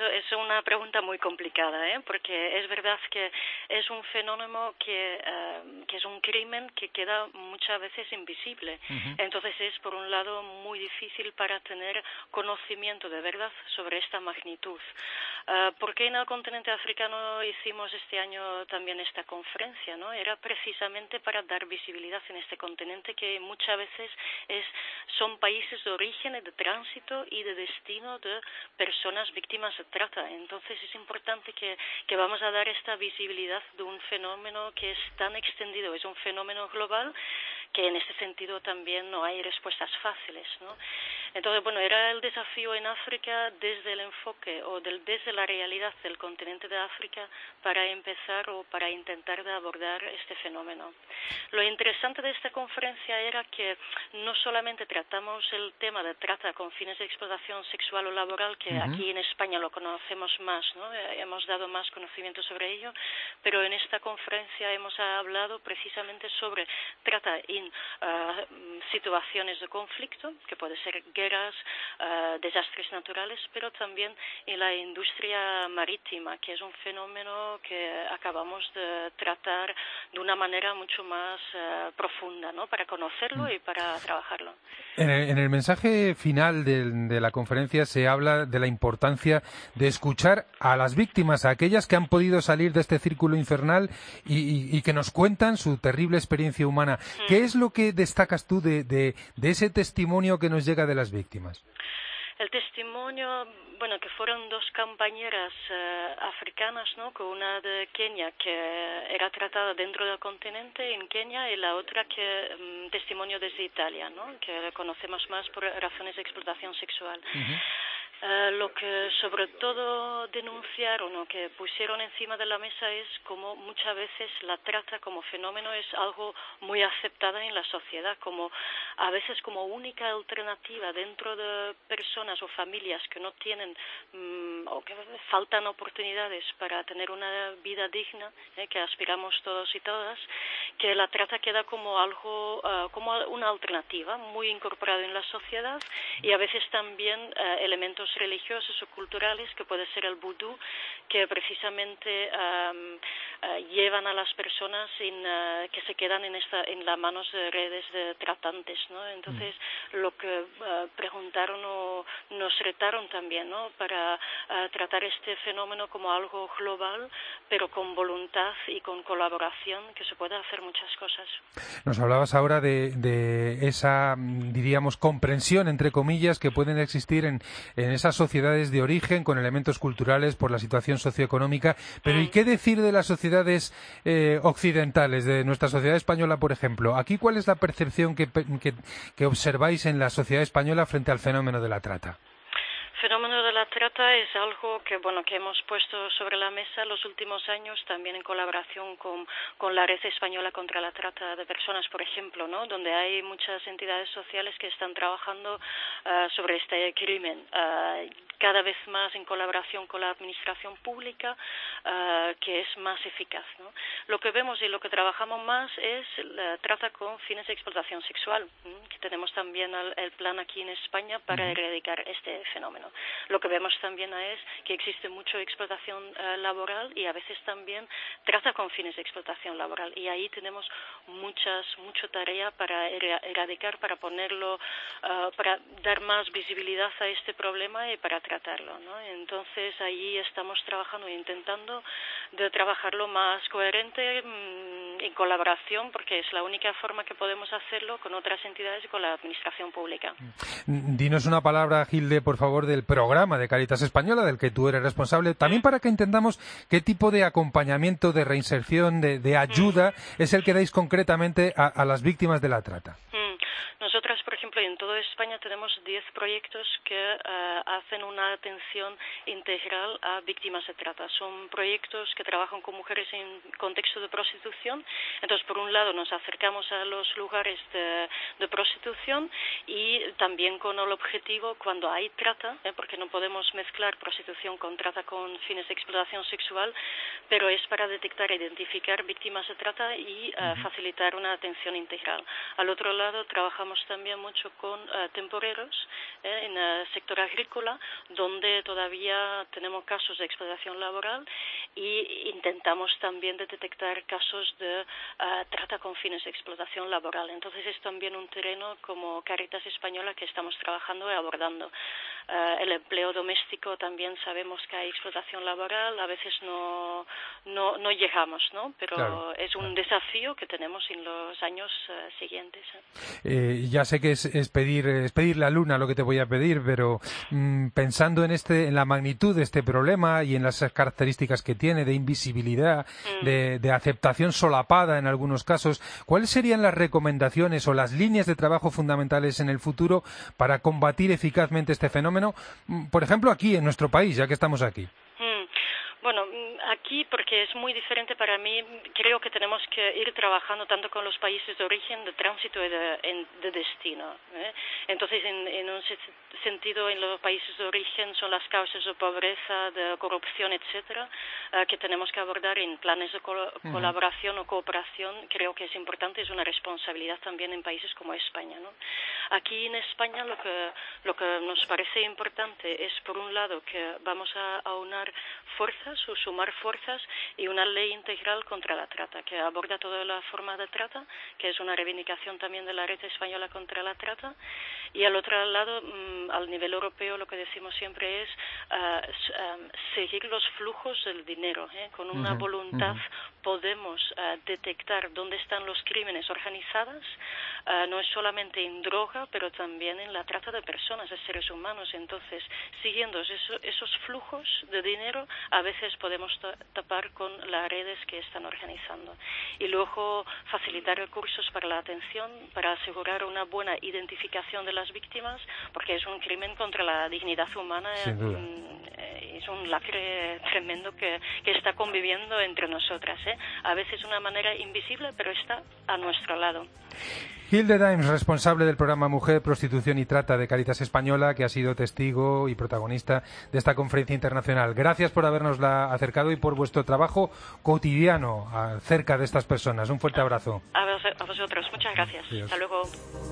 es una pregunta muy complicada, porque es verdad que es un fenómeno que es un crimen que queda muchas veces invisible. Entonces es, por un lado, muy difícil para tener conocimiento de verdad sobre esta magnitud. ¿Por qué en el continente africano hicimos este año también esta conferencia, ¿no? Era precisamente para dar visibilidad en este continente que muchas veces son países de origen, de tránsito y de destino de personas víctimas de trata. Entonces es importante que vamos a dar esta visibilidad de un fenómeno que es tan extendido, es un fenómeno global que en este sentido también no hay respuestas fáciles, ¿no? Entonces, bueno, era el desafío en África desde el enfoque o desde la realidad del continente de África para empezar o para intentar de abordar este fenómeno. Lo interesante de esta conferencia era que no solamente tratamos el tema de trata con fines de explotación sexual o laboral, que aquí en España lo conocemos más, ¿no? Hemos dado más conocimiento sobre ello, pero en esta conferencia hemos hablado precisamente sobre trata en situaciones de conflicto, que puede ser guerras, desastres naturales, pero también en la industria marítima, que es un fenómeno que acabamos de tratar de una manera mucho más profunda, ¿no? Para conocerlo y para trabajarlo. En el mensaje final de la conferencia se habla de la importancia de escuchar a las víctimas, a aquellas que han podido salir de este círculo infernal y que nos cuentan su terrible experiencia humana. ¿Qué es lo que destacas tú de ese testimonio que nos llega de las víctimas? El testimonio, bueno, que fueron dos compañeras africanas, ¿no? Con una de Kenia que era tratada dentro del continente en Kenia y la otra que testimonio desde Italia, ¿no? Que conocemos más por razones de explotación sexual. Lo que sobre todo denunciaron o que pusieron encima de la mesa es como muchas veces la trata como fenómeno es algo muy aceptada en la sociedad, como a veces como única alternativa dentro de personas o familias que no tienen o que faltan oportunidades para tener una vida digna, que aspiramos todos y todas, que la trata queda como algo, como una alternativa muy incorporado en la sociedad y a veces también elementos religiosos o culturales, que puede ser el vudú, que precisamente llevan a las personas que se quedan en las manos de redes de tratantes, ¿no? Entonces, lo que preguntaron o nos retaron también, ¿no? Para tratar este fenómeno como algo global, pero con voluntad y con colaboración, que se puede hacer muchas cosas. Nos hablabas ahora de esa, diríamos, comprensión, entre comillas, que pueden existir en esas sociedades de origen con elementos culturales por la situación socioeconómica, pero ¿y qué decir de las sociedades occidentales, de nuestra sociedad española, por ejemplo? Aquí, ¿cuál es la percepción que observáis en la sociedad española frente al fenómeno de la trata? El fenómeno de la trata es algo que hemos puesto sobre la mesa los últimos años, también en colaboración con la Red Española contra la Trata de Personas, por ejemplo, ¿no? Donde hay muchas entidades sociales que están trabajando sobre este crimen, cada vez más en colaboración con la administración pública, que es más eficaz, ¿no? Lo que vemos y lo que trabajamos más es la trata con fines de explotación sexual, que tenemos también el plan aquí en España para erradicar este fenómeno. Lo que vemos también es que existe mucha explotación laboral y a veces también trata con fines de explotación laboral. Y ahí tenemos mucha tarea para erradicar, para ponerlo, para dar más visibilidad a este problema y para tratarlo, ¿no? Entonces ahí estamos trabajando e intentando de trabajarlo más coherente en colaboración, porque es la única forma que podemos hacerlo con otras entidades y con la administración pública. Dinos una palabra, Gilde, por favor, del programa de Cáritas Española, del que tú eres responsable, también para que entendamos qué tipo de acompañamiento, de reinserción, de ayuda es el que dais concretamente a las víctimas de la trata. Nosotras, por ejemplo, en toda España tenemos 10 proyectos que hacen una atención integral a víctimas de trata. Son proyectos que trabajan con mujeres en contexto de prostitución. Entonces, por un lado, nos acercamos a los lugares de prostitución y también con el objetivo, cuando hay trata, porque no podemos mezclar prostitución con trata con fines de explotación sexual, pero es para detectar e identificar víctimas de trata y facilitar una atención integral. Al otro lado, trabajamos trabajamos también mucho con temporeros en el sector agrícola, donde todavía tenemos casos de explotación laboral, y intentamos también detectar casos de trata con fines de explotación laboral. Entonces es también un terreno como Cáritas Española que estamos trabajando y abordando. El empleo doméstico también sabemos que hay explotación laboral, a veces no llegamos, ¿no? Pero claro, es un desafío que tenemos en los años siguientes. Ya sé que es pedir la luna lo que te voy a pedir, pero pensando en la magnitud de este problema y en las características que tiene de invisibilidad, de aceptación solapada en algunos casos, ¿cuáles serían las recomendaciones o las líneas de trabajo fundamentales en el futuro para combatir eficazmente este fenómeno? Por ejemplo, aquí en nuestro país, ya que estamos aquí. Bueno, aquí, porque es muy diferente para mí, creo que tenemos que ir trabajando tanto con los países de origen, de tránsito y de destino. Entonces, en un sentido, en los países de origen son las causas de pobreza, de corrupción, etcétera, que tenemos que abordar en planes de colaboración o cooperación. Creo que es importante, es una responsabilidad también en países como España, ¿no? Aquí en España lo que nos parece importante es, por un lado, que vamos a aunar fuerzas o sumar fuerzas y una ley integral contra la trata, que aborda toda la forma de trata, que es una reivindicación también de la Red Española contra la Trata. Y al otro lado, al nivel europeo, lo que decimos siempre es seguir los flujos del dinero. Con una voluntad podemos detectar dónde están los crímenes organizados, no es solamente en droga, pero también en la trata de personas, de seres humanos. Entonces, siguiendo esos flujos de dinero, a veces podemos tapar con las redes que están organizando. Y luego facilitar recursos para la atención, para asegurar una buena identificación de las víctimas, porque es un crimen contra la dignidad humana. Es un lacre tremendo que está conviviendo entre nosotras. A veces de una manera invisible, pero está a nuestro lado. Hilde Daems, responsable del programa Mujer, Prostitución y Trata de Cáritas Española, que ha sido testigo y protagonista de esta conferencia internacional. Gracias por habernosla acercado y por vuestro trabajo cotidiano cerca de estas personas. Un fuerte abrazo. A vosotros. Muchas gracias. Adiós. Hasta luego.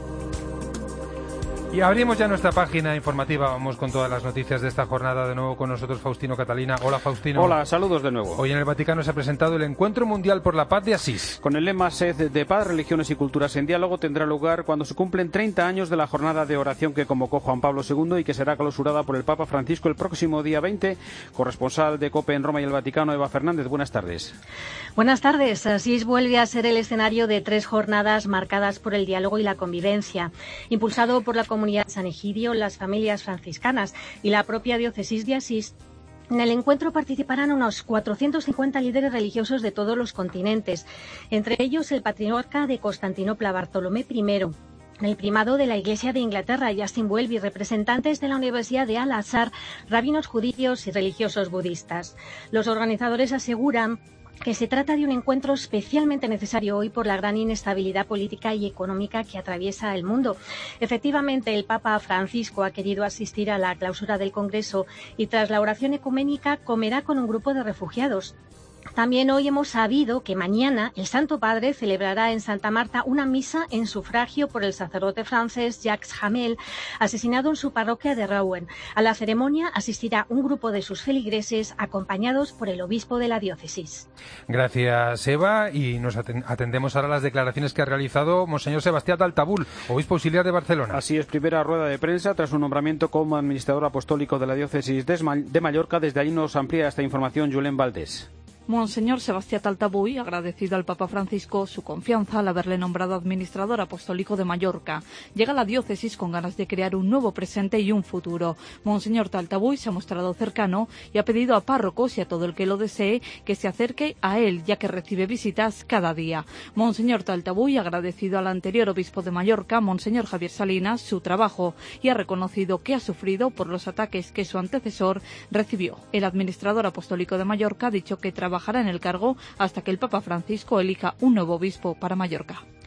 Y abrimos ya nuestra página informativa. Vamos con todas las noticias de esta jornada. De nuevo con nosotros Faustino Catalina. Hola, Faustino. Hola, saludos de nuevo. Hoy en el Vaticano se ha presentado el Encuentro Mundial por la Paz de Asís. Con el lema Sed de Paz, Religiones y Culturas en Diálogo, tendrá lugar cuando se cumplen 30 años de la jornada de oración que convocó Juan Pablo II y que será clausurada por el Papa Francisco el próximo día 20. Corresponsal de COPE en Roma y el Vaticano, Eva Fernández. Buenas tardes. Buenas tardes. Asís vuelve a ser el escenario de 3 jornadas marcadas por el diálogo y la convivencia. Impulsado por la comunidad de San Egidio, las familias franciscanas y la propia diócesis de Asís, en el encuentro participarán unos 450 líderes religiosos de todos los continentes, entre ellos el patriarca de Constantinopla, Bartolomé I, el primado de la Iglesia de Inglaterra, Justin Welby, representantes de la Universidad de Al-Azhar, rabinos judíos y religiosos budistas. Los organizadores aseguran que se trata de un encuentro especialmente necesario hoy por la gran inestabilidad política y económica que atraviesa el mundo. Efectivamente, el Papa Francisco ha querido asistir a la clausura del Congreso y tras la oración ecuménica comerá con un grupo de refugiados. También hoy hemos sabido que mañana el Santo Padre celebrará en Santa Marta una misa en sufragio por el sacerdote francés Jacques Hamel, asesinado en su parroquia de Rouen. A la ceremonia asistirá un grupo de sus feligreses acompañados por el obispo de la diócesis. Gracias, Eva, y nos atendemos ahora a las declaraciones que ha realizado Monseñor Sebastián Taltabul, obispo auxiliar de Barcelona. Así es, primera rueda de prensa tras su nombramiento como administrador apostólico de la diócesis de Mallorca. Desde allí nos amplía esta información Julen Valdés. Monseñor Sebastián Taltabull ha agradecido al Papa Francisco su confianza al haberle nombrado administrador apostólico de Mallorca. Llega a la diócesis con ganas de crear un nuevo presente y un futuro. Monseñor Taltabull se ha mostrado cercano y ha pedido a párrocos y a todo el que lo desee que se acerque a él, ya que recibe visitas cada día. Monseñor Taltabull ha agradecido al anterior obispo de Mallorca, Monseñor Javier Salinas, su trabajo y ha reconocido que ha sufrido por los ataques que su antecesor recibió. El administrador apostólico de Mallorca ha dicho que trabajará en el cargo hasta que el Papa Francisco elija un nuevo obispo para Mallorca.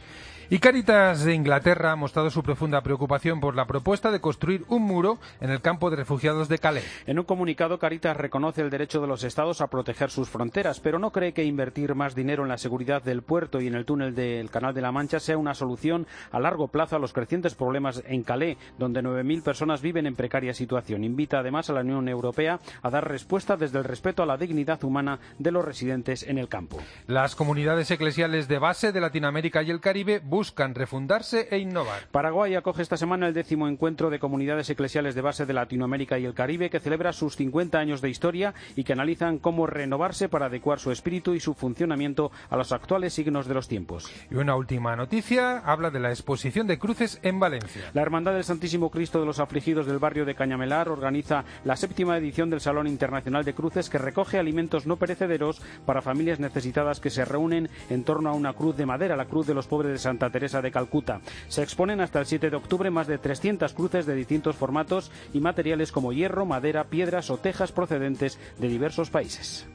Y Cáritas de Inglaterra ha mostrado su profunda preocupación por la propuesta de construir un muro en el campo de refugiados de Calais. En un comunicado, Cáritas reconoce el derecho de los estados a proteger sus fronteras, pero no cree que invertir más dinero en la seguridad del puerto y en el túnel del Canal de la Mancha sea una solución a largo plazo a los crecientes problemas en Calais, donde 9.000 personas viven en precaria situación. Invita además a la Unión Europea a dar respuesta desde el respeto a la dignidad humana de los residentes en el campo. Las comunidades eclesiales de base de Latinoamérica y el Caribe buscan refundarse e innovar. Paraguay acoge esta semana el 10º encuentro de comunidades eclesiales de base de Latinoamérica y el Caribe, que celebra sus 50 años de historia y que analizan cómo renovarse para adecuar su espíritu y su funcionamiento a los actuales signos de los tiempos. Y una última noticia habla de la exposición de cruces en Valencia. La Hermandad del Santísimo Cristo de los Afligidos del barrio de Cañamelar organiza la 7ª edición del Salón Internacional de Cruces, que recoge alimentos no perecederos para familias necesitadas que se reúnen en torno a una cruz de madera, la Cruz de los Pobres de Santa Teresa de Calcuta. Se exponen hasta el 7 de octubre más de 300 cruces de distintos formatos y materiales como hierro, madera, piedras o tejas procedentes de diversos países.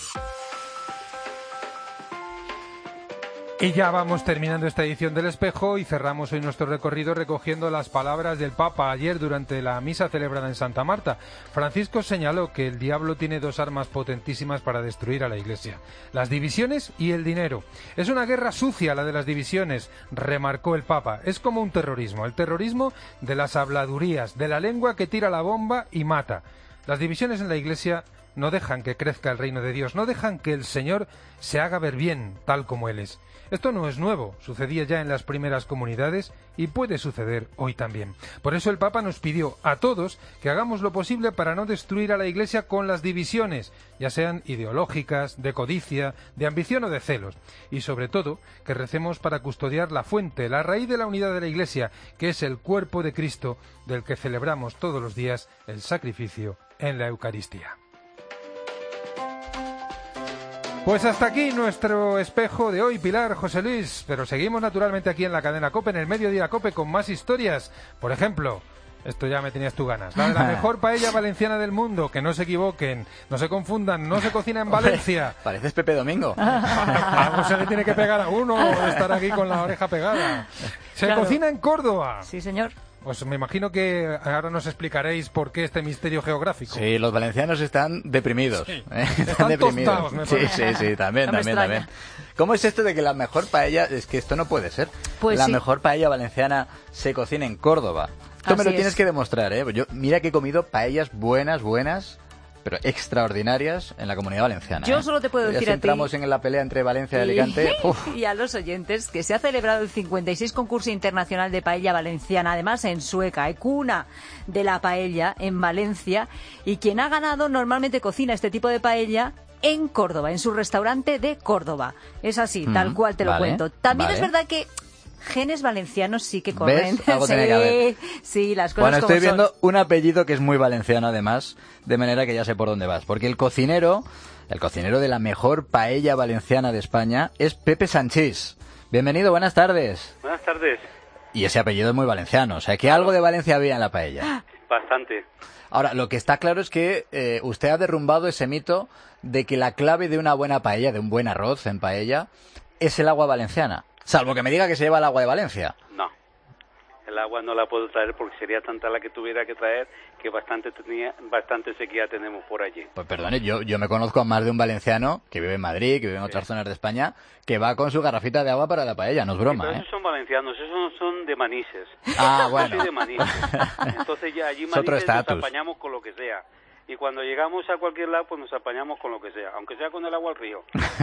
Y ya vamos terminando esta edición del Espejo y cerramos hoy nuestro recorrido recogiendo las palabras del Papa ayer durante la misa celebrada en Santa Marta. Francisco señaló que el diablo tiene dos armas potentísimas para destruir a la Iglesia: las divisiones y el dinero. Es una guerra sucia la de las divisiones, remarcó el Papa. Es como un terrorismo, el terrorismo de las habladurías, de la lengua que tira la bomba y mata. Las divisiones en la Iglesia no dejan que crezca el reino de Dios, no dejan que el Señor se haga ver bien tal como Él es. Esto no es nuevo, sucedía ya en las primeras comunidades y puede suceder hoy también. Por eso el Papa nos pidió a todos que hagamos lo posible para no destruir a la Iglesia con las divisiones, ya sean ideológicas, de codicia, de ambición o de celos. Y sobre todo, que recemos para custodiar la fuente, la raíz de la unidad de la Iglesia, que es el cuerpo de Cristo, del que celebramos todos los días el sacrificio en la Eucaristía. Pues hasta aquí nuestro espejo de hoy, Pilar, José Luis, pero seguimos naturalmente aquí en la cadena COPE, en el Mediodía COPE, con más historias. Por ejemplo, esto ya me tenías tú ganas, la de la mejor paella valenciana del mundo, que no se equivoquen, no se confundan, no se cocina en Valencia. Hombre, pareces Pepe Domingo. Algo se le tiene que pegar a uno de estar aquí con la oreja pegada. Se cocina en Córdoba. Sí, señor. Pues me imagino que ahora nos explicaréis por qué este misterio geográfico. Sí, los valencianos están deprimidos. Sí. Están deprimidos. Sí, también. ¿Cómo es esto de que la mejor paella, es que esto no puede ser? Pues la mejor paella valenciana se cocina en Córdoba. Esto me lo tienes que demostrar, ¿eh? Yo, mira que he comido paellas buenas, pero extraordinarias en la Comunidad Valenciana. Yo solo te puedo decir a ti. Ya entramos en la pelea entre Valencia y Alicante. Y a los oyentes que se ha celebrado el 56 concurso internacional de paella valenciana, además en Sueca, cuna de la paella en Valencia, y quien ha ganado normalmente cocina este tipo de paella en Córdoba, en su restaurante de Córdoba. Es así, tal cual te lo cuento. También es verdad que genes valencianos sí que corren. ¿Ves? Algo tiene que haber. Sí, las cosas bueno, como estoy viendo son. un apellido que es muy valenciano además, de manera que ya sé por dónde vas. Porque el cocinero de la mejor paella valenciana de España es Pepe Sanchís. Bienvenido, buenas tardes. Buenas tardes. Y ese apellido es muy valenciano, o sea que algo de Valencia había en la paella. Bastante. Ahora, lo que está claro es que usted ha derrumbado ese mito de que la clave de una buena paella, de un buen arroz en paella, es el agua valenciana. Salvo que me diga que se lleva el agua de Valencia. No, el agua no la puedo traer porque sería tanta la que tuviera que traer que bastante sequía tenemos por allí. Pues perdone, yo me conozco a más de un valenciano que vive en Madrid, que vive en otras zonas de España, que va con su garrafita de agua para la paella, no es broma, pero esos son valencianos, esos no son de Manises. Ah, bueno. Yo soy de Manises. Entonces ya allí Manises nos apañamos con lo que sea. Y cuando llegamos a cualquier lado, pues nos apañamos con lo que sea, aunque sea con el agua al río.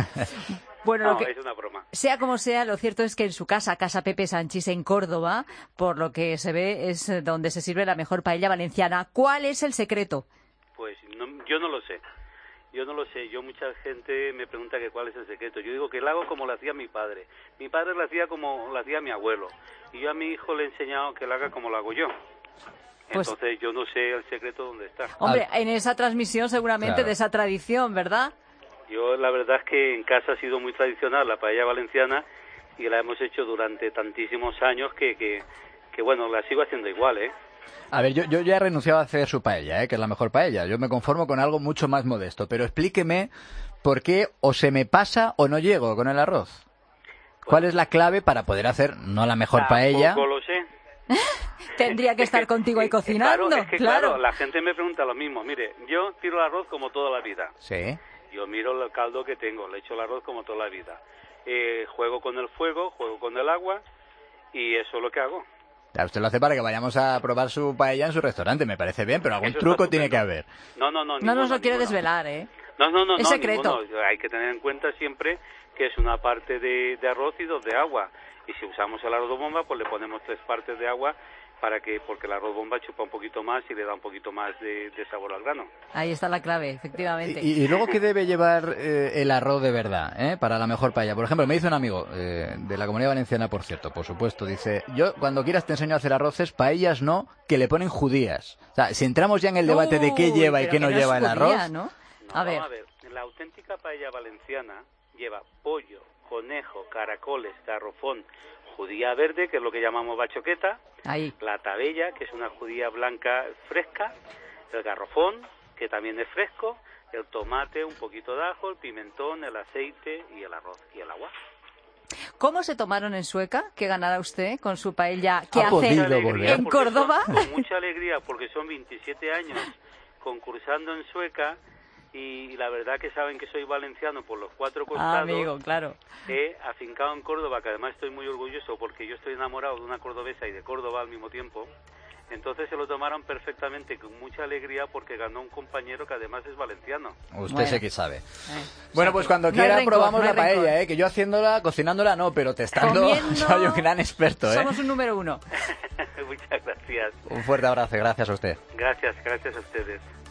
Bueno, no, es una broma. Sea como sea, lo cierto es que en su casa Pepe Sanchís en Córdoba, por lo que se ve, es donde se sirve la mejor paella valenciana. ¿Cuál es el secreto? Pues yo no lo sé. Yo mucha gente me pregunta que cuál es el secreto. Yo digo que lo hago como lo hacía mi padre. Mi padre lo hacía como lo hacía mi abuelo. Y yo a mi hijo le he enseñado que lo haga como lo hago yo. Pues, entonces yo no sé el secreto dónde está. Hombre, en esa transmisión seguramente de esa tradición, ¿verdad? Yo la verdad es que en casa ha sido muy tradicional la paella valenciana y la hemos hecho durante tantísimos años que bueno, la sigo haciendo igual, ¿eh? A ver, yo ya he renunciado a hacer su paella, que es la mejor paella. Yo me conformo con algo mucho más modesto, pero explíqueme por qué o se me pasa o no llego con el arroz. ¿Cuál es la clave para poder hacer, no la mejor paella? Tampoco lo sé. Tendría que estar contigo ahí cocinando, claro, la gente me pregunta lo mismo. Mire, yo tiro el arroz como toda la vida. Sí. Yo miro el caldo que tengo, le echo el arroz como toda la vida. Juego con el fuego, juego con el agua y eso es lo que hago. Ya, usted lo hace para que vayamos a probar su paella en su restaurante, me parece bien, pero algún truco tiene que haber. No nos lo quiere desvelar, ¿eh? No, es secreto. Ninguno. Hay que tener en cuenta siempre que es una parte de arroz y 2 de agua. Y si usamos el arroz bomba, pues le ponemos 3 partes de agua porque el arroz bomba chupa un poquito más y le da un poquito más de sabor al grano. Ahí está la clave, efectivamente. ¿Y luego qué debe llevar el arroz de verdad para la mejor paella? Por ejemplo, me dice un amigo de la Comunidad Valenciana, por cierto, por supuesto, dice, yo cuando quieras te enseño a hacer arroces, paellas no, que le ponen judías. O sea, si entramos ya en el debate de qué lleva y qué no lleva el arroz... ¿no? A ver, la auténtica paella valenciana lleva pollo, conejo, caracoles, garrofón, judía verde, que es lo que llamamos bachoqueta, la tabella, que es una judía blanca fresca, el garrofón, que también es fresco, el tomate, un poquito de ajo, el pimentón, el aceite y el arroz y el agua. ¿Cómo se tomaron en Sueca que ganara usted con su paella que hace en Córdoba? Con mucha alegría, porque son 27 años concursando en Sueca. Y la verdad que saben que soy valenciano por los 4 costados. Amigo, claro. Afincado en Córdoba, que además estoy muy orgulloso porque yo estoy enamorado de una cordobesa y de Córdoba al mismo tiempo. Entonces se lo tomaron perfectamente, con mucha alegría, porque ganó un compañero que además es valenciano. Usted sé que sabe. Bueno, pues cuando quiera probamos la paella, que yo haciéndola, no, pero testando soy un gran experto. Somos un número 1. Muchas gracias. Un fuerte abrazo, gracias a usted. Gracias a ustedes.